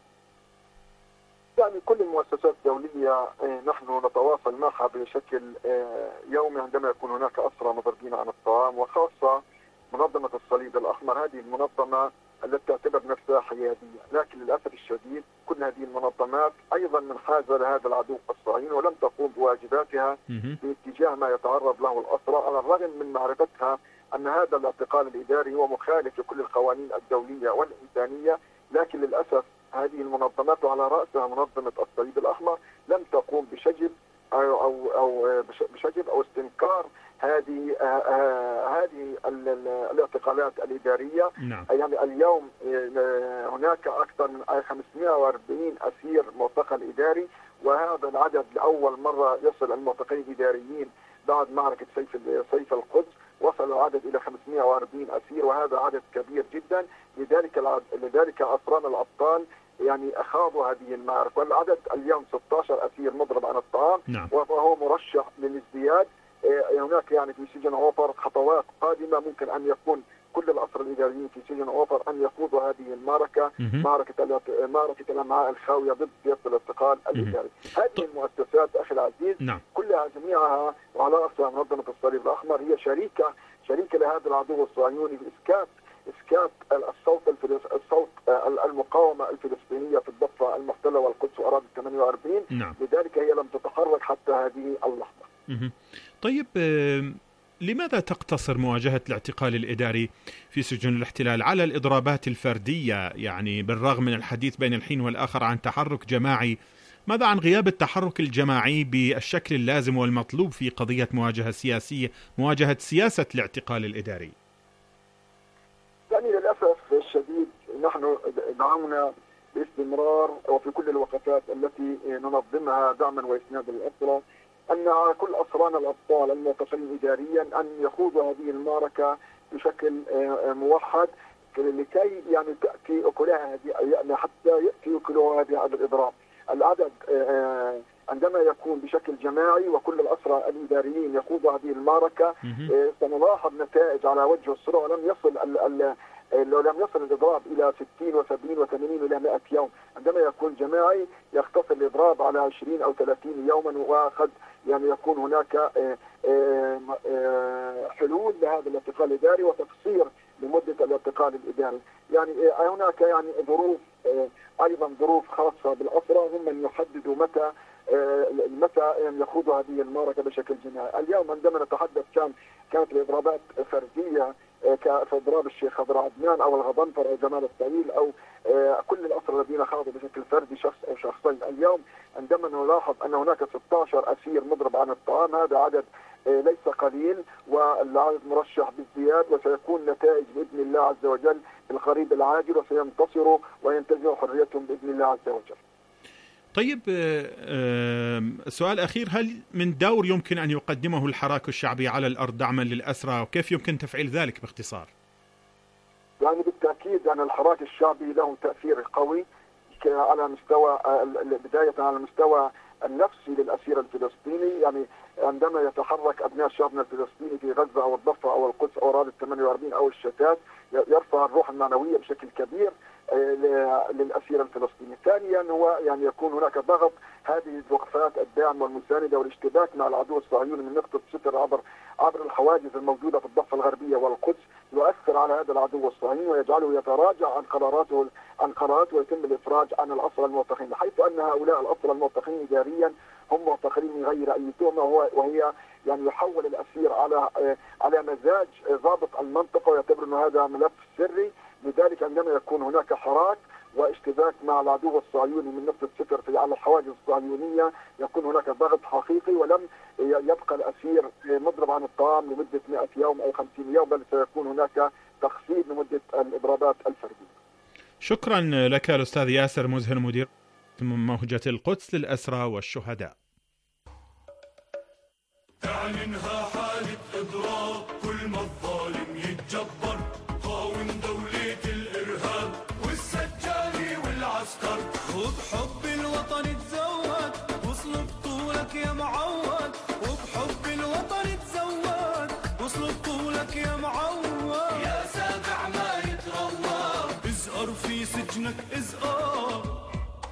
يعني كل المؤسسات الدولية نحن نتواصل معها بشكل يومي عندما يكون هناك أسرى مضربين عن الطعام، وخاصة منظمة الصليب الأحمر. هذه المنظمة التي تعتبر نفسها حيادية، لكن للأسف الشديد كل هذه المنظمات أيضا منحازة لهذا العدو الصهيوني، ولم تقوم بواجباتها باتجاه ما يتعرض له الأسرى، على الرغم من معرفتها أن هذا الاعتقال الإداري هو مخالف لكل القوانين الدولية والإنسانية. لكن للأسف هذه المنظمات وعلى رأسها منظمة الصليب الأحمر لم تقوم بشجب أو استنكار هذه الاعتقالات الإدارية. يعني اليوم هناك أكثر من 540 أسير معتقل إداري، وهذا العدد لأول مرة يصل المعتقلين الإداريين بعد معركة سيف القدس، وصل العدد إلى 540 أسير، وهذا عدد كبير جدا. لذلك أسرانا الأبطال يعني أخاضوا هذه المعركة، والعدد اليوم 16 أسير مضرب عن الطعام، وهو مرشح للازدياد. هناك يعني في سجن عوفر خطوات قادمة، ممكن أن يكون كل الأسرى الإداريين في سجن عوفر أن يخوضوا هذه المعركة، معركة الأمعاء الخاوية ضد سياسة الاعتقال الإداري. هذه المؤسسات أخي العزيز كلها جميعها وعلى رأسها منظمة الصليب الأحمر هي شريكة لهذا العدو الصهيوني بإسكات الصوت المقاومة الفلسطينية في الضفة المحتلة والقدس وأراضي 48. لذلك هي لم تتحرك حتى هذه اللحظة. طيب لماذا تقتصر مواجهة الاعتقال الإداري في سجون الاحتلال على الإضرابات الفردية؟ يعني بالرغم من الحديث بين الحين والآخر عن تحرك جماعي، ماذا عن غياب التحرك الجماعي بالشكل اللازم والمطلوب في قضية مواجهة سياسة الاعتقال الإداري؟ يعني للأسف الشديد نحن دعمنا باستمرار وفي كل الوقفات التي ننظمها دعما وإسنادا للأسرى أن على كل أسرانا الأبطال المعتقلين إداريا أن يخوضوا هذه المعركة بشكل موحد لكي يعني تأتي أكلها يعني حتى يأتي أكلها هذا الإضراب. العدد عندما يكون بشكل جماعي وكل الأسرى الإداريين يخوضوا هذه المعركة سنلاحظ نتائج على وجه الصورة. لم يصل الإضراب إلى 60 و70 و80 إلى 100 يوم. عندما يكون جماعي يختصر الإضراب على 20 أو 30 يوما، وقد يعني يكون هناك حلول لهذا الاعتقال الإداري وتقصير لمدة الاعتقال الإداري. يعني هناك يعني أيضا ظروف خاصة بالأسرى هم من يحددوا متى يخوضوا هذه المعركة بشكل جماعي. اليوم عندما نتحدث كانت الإضرابات فردية كإضراب الشيخ خضر عدنان أو الغضنفر أو جمال الطويل أو كل الأسرى الذين خاضوا بشكل فردي شخص أو شخصين. اليوم عندما نلاحظ أن هناك 16 أسير مضرب عن الطعام، هذا عدد ليس قليل والعدد مرشح بالزياد، وسيكون نتائج بإذن الله عز وجل القريب العاجل وسينتصروا وينتزعوا حريتهم بإذن الله عز وجل. طيب، سؤال أخير، هل من دور يمكن أن يقدمه الحراك الشعبي على الأرض دعما للأسرى، وكيف يمكن تفعيل ذلك باختصار؟ يعني بالتأكيد أن الحراك الشعبي له تأثير قوي على مستوى بداية على المستوى النفسي للأسير الفلسطيني. يعني عندما يتحرك أبناء شعبنا الفلسطيني في غزة أو الضفة أو القدس أو أراضي 48 أو الشتات يرفع الروح المعنوية بشكل كبير للأسير الفلسطيني. ثانيا هو يعني يكون هناك ضغط هذه الوقفات الداعمة والمساندة والاشتباك مع العدو الصهيوني من نقطة ستر عبر الحواجز الموجودة في الضفة الغربية والقدس يؤثر على هذا العدو الصهيوني ويجعله يتراجع عن قراراته ويتم الإفراج عن الأسرى المعتقلين، حيث أن هؤلاء الأسرى المعتقلين إداريا هم معتقلين من غير أي تهمة، وهي يعني يحول الأسير على مزاج ضابط المنطقة ويعتبر أن هذا ملف سري. لذلك عندما يكون هناك حراك واشتباك مع العدو الصهيوني من نقطة ستر على الحواجز الصهيونية يكون هناك ضغط حقيقي، ولم يبقى الأسير مضرب عن الطعام لمدة 100 يوم أو 50 يوم، بل سيكون هناك تخفيض لمدة الإضرابات الفردية. شكرا لك الأستاذ ياسر مزهر، مدير موجة القدس للأسرى والشهداء. اعلنها حالة إضراب، كل ما الظالم يتجبر، قاوم دولة الإرهاب والسجاني والعسكر. وبحب الوطن تزود وصل بطولك يا معود، وبحب الوطن تزود وصل بطولك يا معود، يا سابع ما يتروى، ازقر في سجنك ازقر.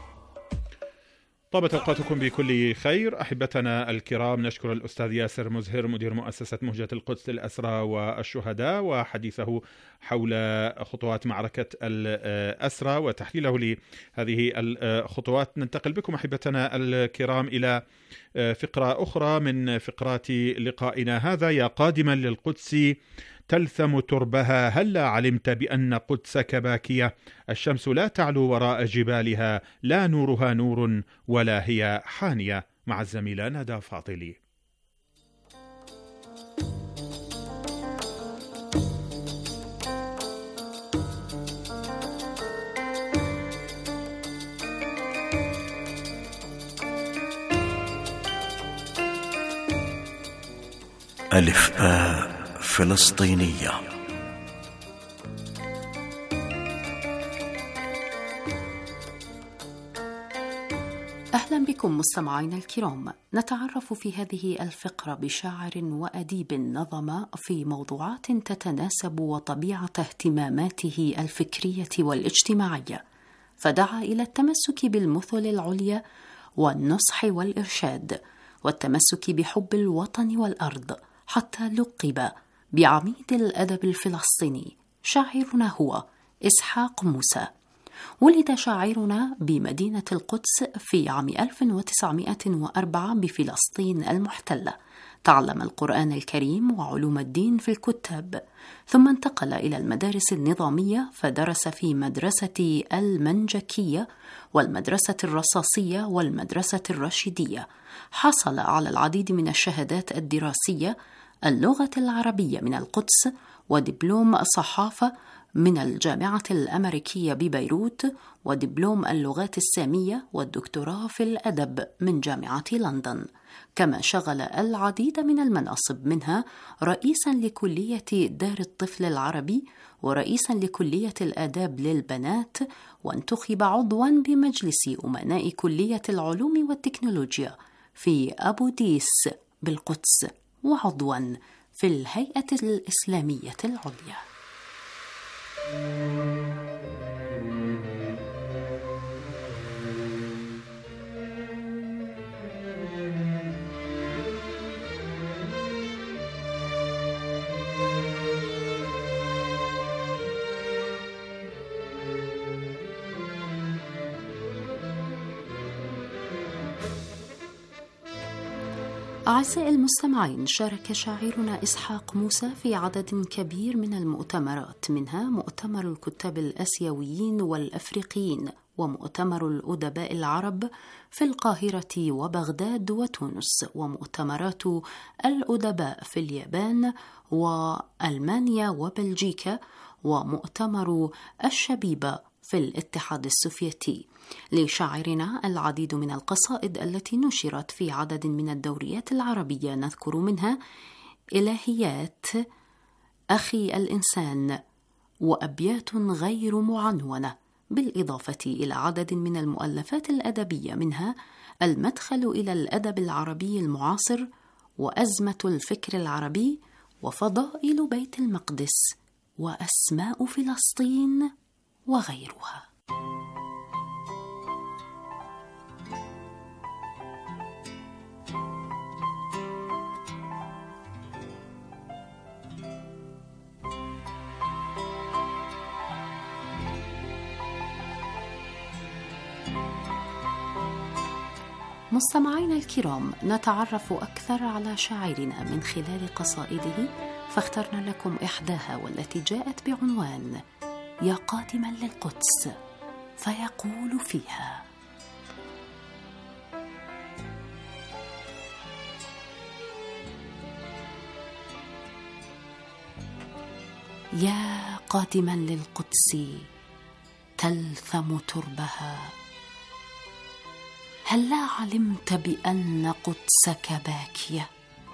طابت أوقاتكم بكل خير أحبتنا الكرام. نشكر الأستاذ ياسر مزهر مدير مؤسسة مهجة القدس للأسرى والشهداء وحديثه حول خطوات معركة الأسرى وتحليله لهذه الخطوات. ننتقل بكم أحبتنا الكرام إلى فقرة أخرى من فقرات لقائنا هذا. يا قادما للقدس تلثم تربها، هلا علمت بأن قدسك باكية، الشمس لا تعلو وراء جبالها، لا نورها نور ولا هي حانية. مع الزميلة ندى فاضلي. ألف باء فلسطينية. أهلا بكم مستمعينا الكرام. نتعرف في هذه الفقرة بشاعر وأديب نظم في موضوعات تتناسب وطبيعة اهتماماته الفكرية والاجتماعية، فدعا إلى التمسك بالمثل العليا والنصح والإرشاد والتمسك بحب الوطن والأرض، حتى لقب بعميد الأدب الفلسطيني. شاعرنا هو إسحاق موسى. ولد شاعرنا بمدينة القدس في عام 1904 بفلسطين المحتلة. تعلم القرآن الكريم وعلوم الدين في الكتاب، ثم انتقل إلى المدارس النظامية فدرس في مدرسة المنجكية والمدرسة الرصاصية والمدرسة الرشيدية. حصل على العديد من الشهادات الدراسية، اللغة العربية من القدس ودبلوم صحافة من الجامعة الأمريكية ببيروت، ودبلوم اللغات السامية والدكتوراه في الأدب من جامعة لندن. كما شغل العديد من المناصب، منها رئيسا لكلية دار الطفل العربي ورئيسا لكلية الآداب للبنات، وانتخب عضوا بمجلس أمناء كلية العلوم والتكنولوجيا في أبو ديس بالقدس، وعضوا في الهيئة الإسلامية العليا. أعزائي المستمعين، شارك شاعرنا إسحاق موسى في عدد كبير من المؤتمرات، منها مؤتمر الكتاب الآسيويين والأفريقيين، ومؤتمر الأدباء العرب في القاهرة وبغداد وتونس، ومؤتمرات الأدباء في اليابان وألمانيا وبلجيكا، ومؤتمر الشبيبة في الاتحاد السوفيتي. لشاعرنا العديد من القصائد التي نشرت في عدد من الدوريات العربية، نذكر منها إلهيات، أخي الإنسان، وأبيات غير معنونة، بالإضافة إلى عدد من المؤلفات الأدبية، منها المدخل إلى الأدب العربي المعاصر، وأزمة الفكر العربي، وفضائل بيت المقدس، وأسماء فلسطين، وغيرها. مستمعينا الكرام، نتعرف أكثر على شاعرنا من خلال قصائده، فاخترنا لكم إحداها والتي جاءت بعنوان يا قادما للقدس، فيقول فيها: يا قادما للقدس تلثم تربها، هل لا علمت بأن قدسك باكية؟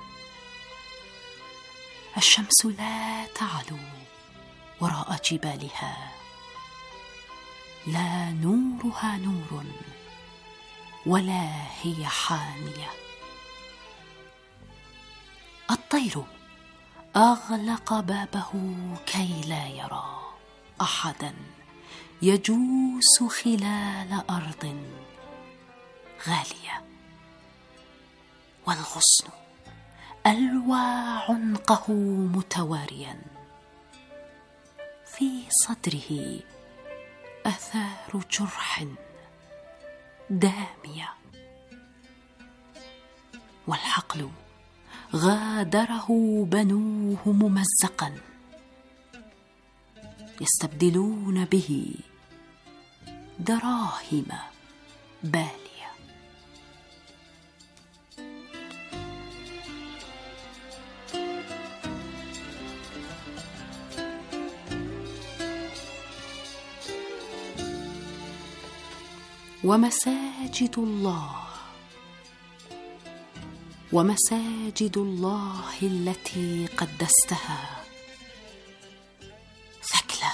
الشمس لا تعلو وراء جبالها، لا نورها نور ولا هي حامية. الطير أغلق بابه كي لا يرى أحدا يجوس خلال أرض غالية، والغصن ألوى عنقه متواريا، في صدره آثار جرح دامية، والحقل غادره بنوه ممزقا، يستبدلون به دراهم بالية. ومساجد الله التي قدستها ثكلى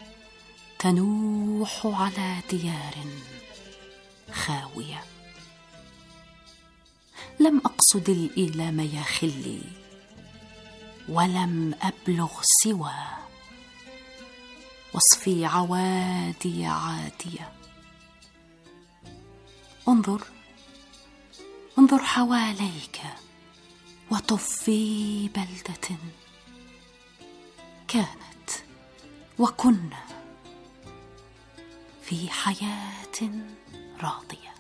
تنوح على ديار خاوية. لم أقصد الإيلام يا خلي، ولم أبلغ سوى وصفي عوادي عادية. انظر حواليك وطف في بلدة كانت وكنا في حياة راضية.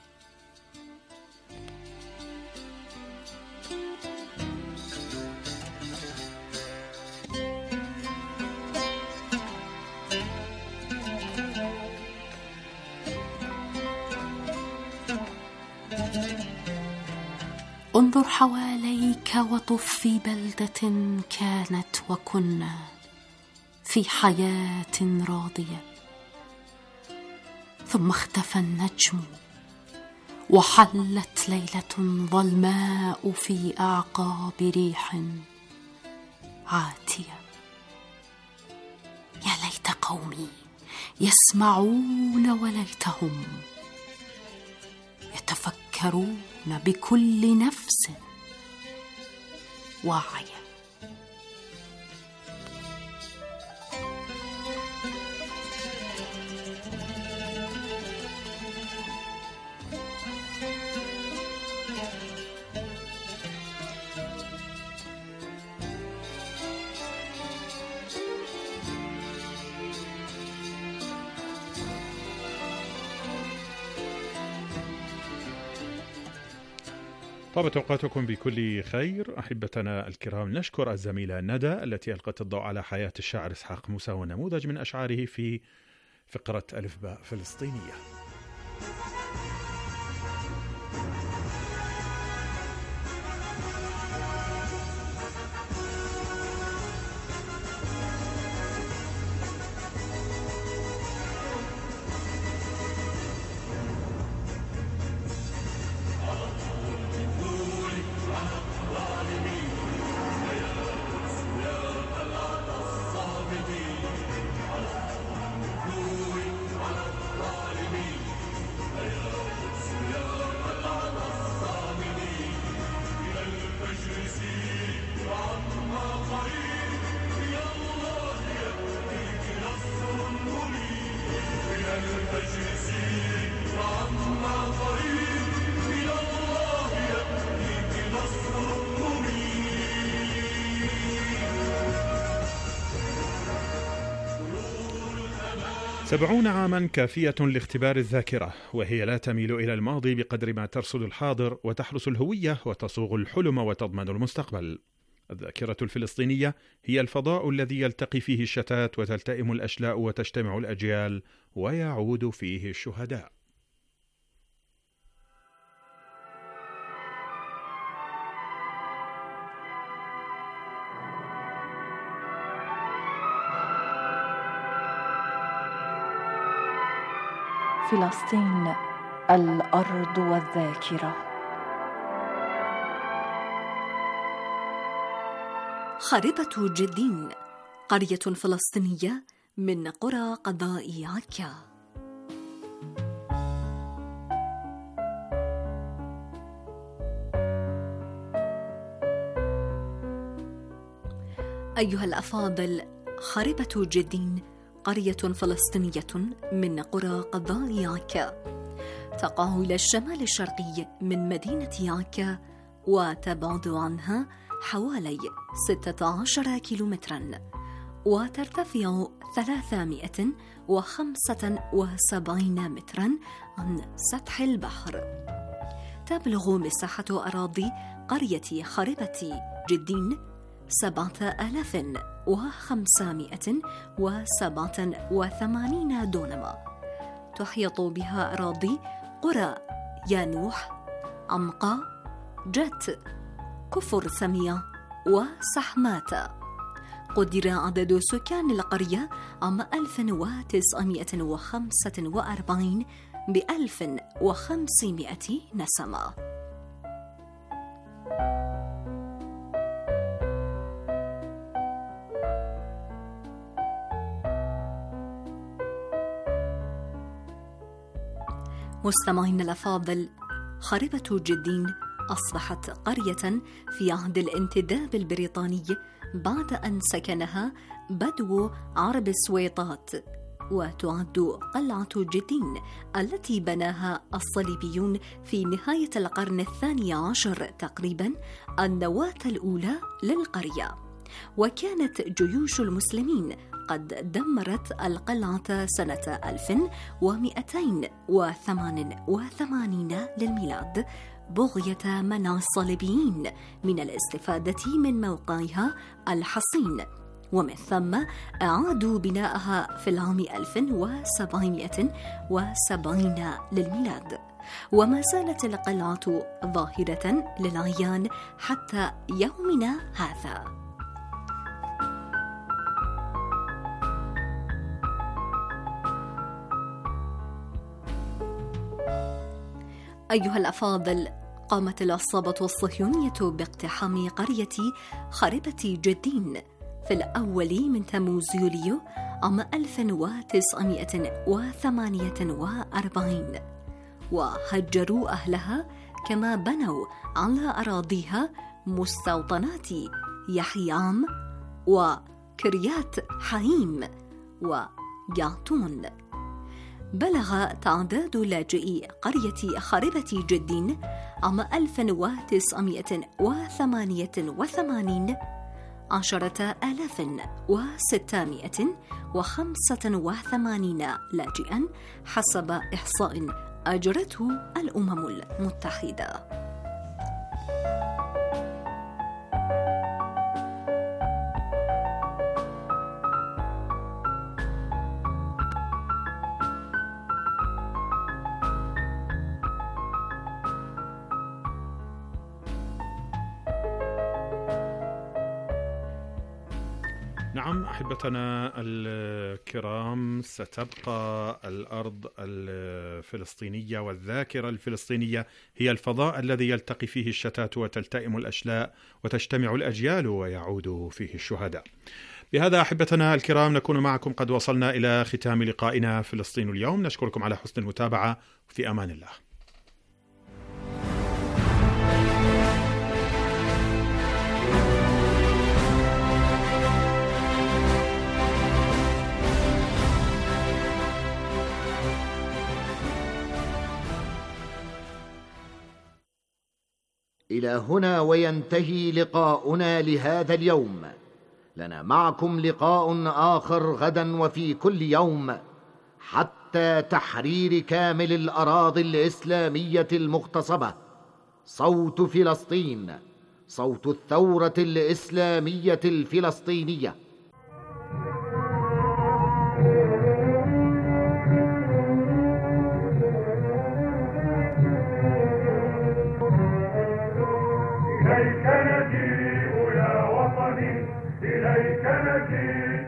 انظر حواليك وطف في بلدة كانت وكنا في حياة راضية. ثم اختفى النجم وحلت ليلة ظلماء في أعقاب ريح عاتية. يا ليت قومي يسمعون وليتهم يتفكرون بكل نفس واعية. طابت أوقاتكم بكل خير أحبتنا الكرام. نشكر الزميلة ندى التي ألقت الضوء على حياة الشاعر إسحاق موسى ونموذج من أشعاره في فقرة ألف باء فلسطينية. سبعون عاما كافية لاختبار الذاكرة، وهي لا تميل إلى الماضي بقدر ما ترصد الحاضر وتحرس الهوية وتصوغ الحلم وتضمن المستقبل. الذاكرة الفلسطينية هي الفضاء الذي يلتقي فيه الشتات وتلتئم الأشلاء وتجتمع الأجيال ويعود فيه الشهداء. فلسطين الأرض والذاكرة. خاربة جدين، قرية فلسطينية من قرى قضاء عكا. أيها الأفاضل، خاربة جدين قرية فلسطينية من قرى قضاء عكا، تقع إلى الشمال الشرقي من مدينة عكا، وتبعد عنها حوالي 16 كيلومترا، وترتفع 375 مترا عن سطح البحر. تبلغ مساحة أراضي قرية خاربة جدين 7587 دونما. تحيط بها أراضي قرى يانوح، عمقا، جت، كفر سمية وسحمات. قدر عدد سكان القرية عام 1945 ب1500 نسمة. مستمعين الأفاضل، خاربة جدين أصبحت قرية في عهد الانتداب البريطاني بعد أن سكنها بدو عرب السويطات، وتعد قلعة جدين التي بناها الصليبيون في نهاية القرن 12 تقريبا النواة الأولى للقرية. وكانت جيوش المسلمين قد دمرت القلعة سنة 1288 للميلاد بغية منع الصليبيين من الاستفادة من موقعها الحصين، ومن ثم أعادوا بناءها في العام 1770 للميلاد. وما زالت القلعة ظاهرة للعيان حتى يومنا هذا. أيها الأفاضل، قامت العصابة الصهيونية باقتحام قرية خربة جدين في الأول من تموز يوليو عام 1948، وهجروا أهلها كما بنوا على أراضيها مستوطنات يحيام وكريات حايم ويعطون. بلغ تعداد لاجئي قرية خربة جدين عام 1988 10,685 لاجئا حسب إحصاء أجرته الأمم المتحدة. نعم أحبتنا الكرام، ستبقى الأرض الفلسطينية والذاكرة الفلسطينية هي الفضاء الذي يلتقي فيه الشتات وتلتئم الأشلاء وتجتمع الأجيال ويعود فيه الشهداء. بهذا أحبتنا الكرام نكون معكم قد وصلنا إلى ختام لقائنا فلسطين اليوم. نشكركم على حسن المتابعة، في أمان الله. إلى هنا وينتهي لقاؤنا لهذا اليوم. لنا معكم لقاء آخر غدا وفي كل يوم حتى تحرير كامل الأراضي الإسلامية المغتصبة. صوت فلسطين، صوت الثورة الإسلامية الفلسطينية. إليك نجيء يا وطني، إليك نجيء،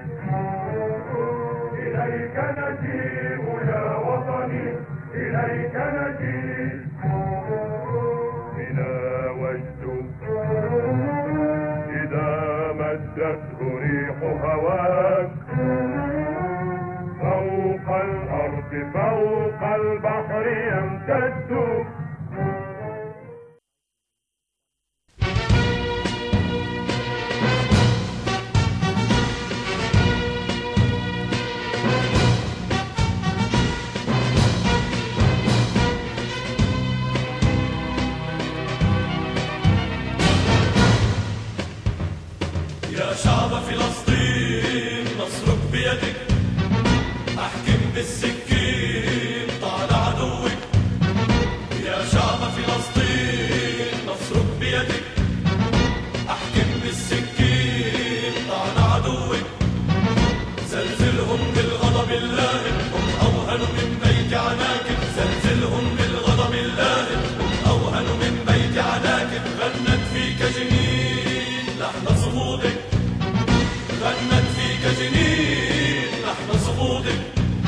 إليك نجيء يا وطني، إليك نجيء. بنا وجد إذا مدته ريح هواك، فوق الأرض فوق البحر يمتد. يا شعب فلسطين نصرك بيدك، أحكم بالسكين طال عدوك. يا شعب فلسطين نصرك بيدك، أحكم بالسكين طال عدوك. زلزلهم بالغضب اللائم، هم أوهن من بيت عناكب. زلزلهم بالغضب اللائم، هم أوهن من بيت عناكب. غنت فيك جنين لحن صمودك، غنت فيك جنين لحن صمودك.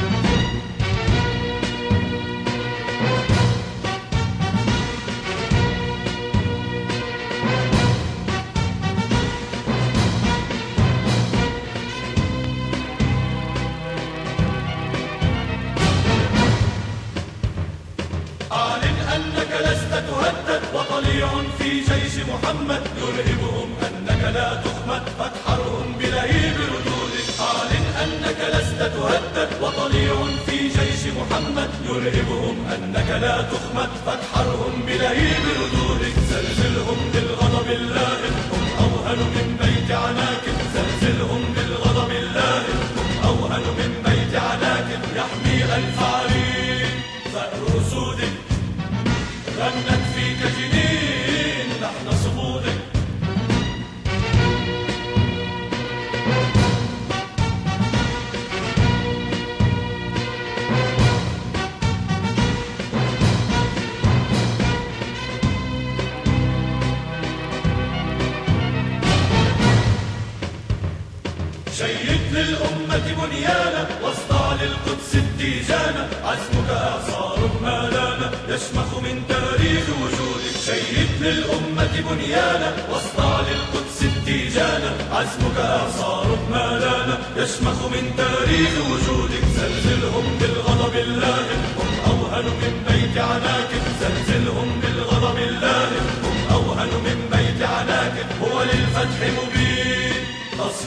أعلن أنك لست تهدد، وطليع في جيش محمد يرهبهم أنك لا تخمد، فاتحرهم بلهيب ردودك. أعلن أنك لست تهدد، وطليع في جيش محمد يرهبهم أنك لا تخمد، فاتحرهم بلهيب ردودك. زلزلهم بالغضب اللائم، هم أوهن من بيت عناكب. زلزلهم بالغضب اللائم، هم أوهن من بيت عناكب. يحمي ألف عرين ثأر أسودك، غنت فيك جنين لحن صمودك. شيد للأمة بنيانا واصدع للقدس التيجانا، عزمك إعصار ما لانا يشمخ من تاريخ وجودك. شيد للأمة بنيانا واصدع للقدس التيجانا، عزمك إعصار ما لانا يشمخ من تاريخ وجودك. زلزلهم بالغضب اللاهب هم أوهن من بيت عناكب، زلزلهم بالغضب اللاهب هم أوهن من بيت عناكب. هو للفتح مبين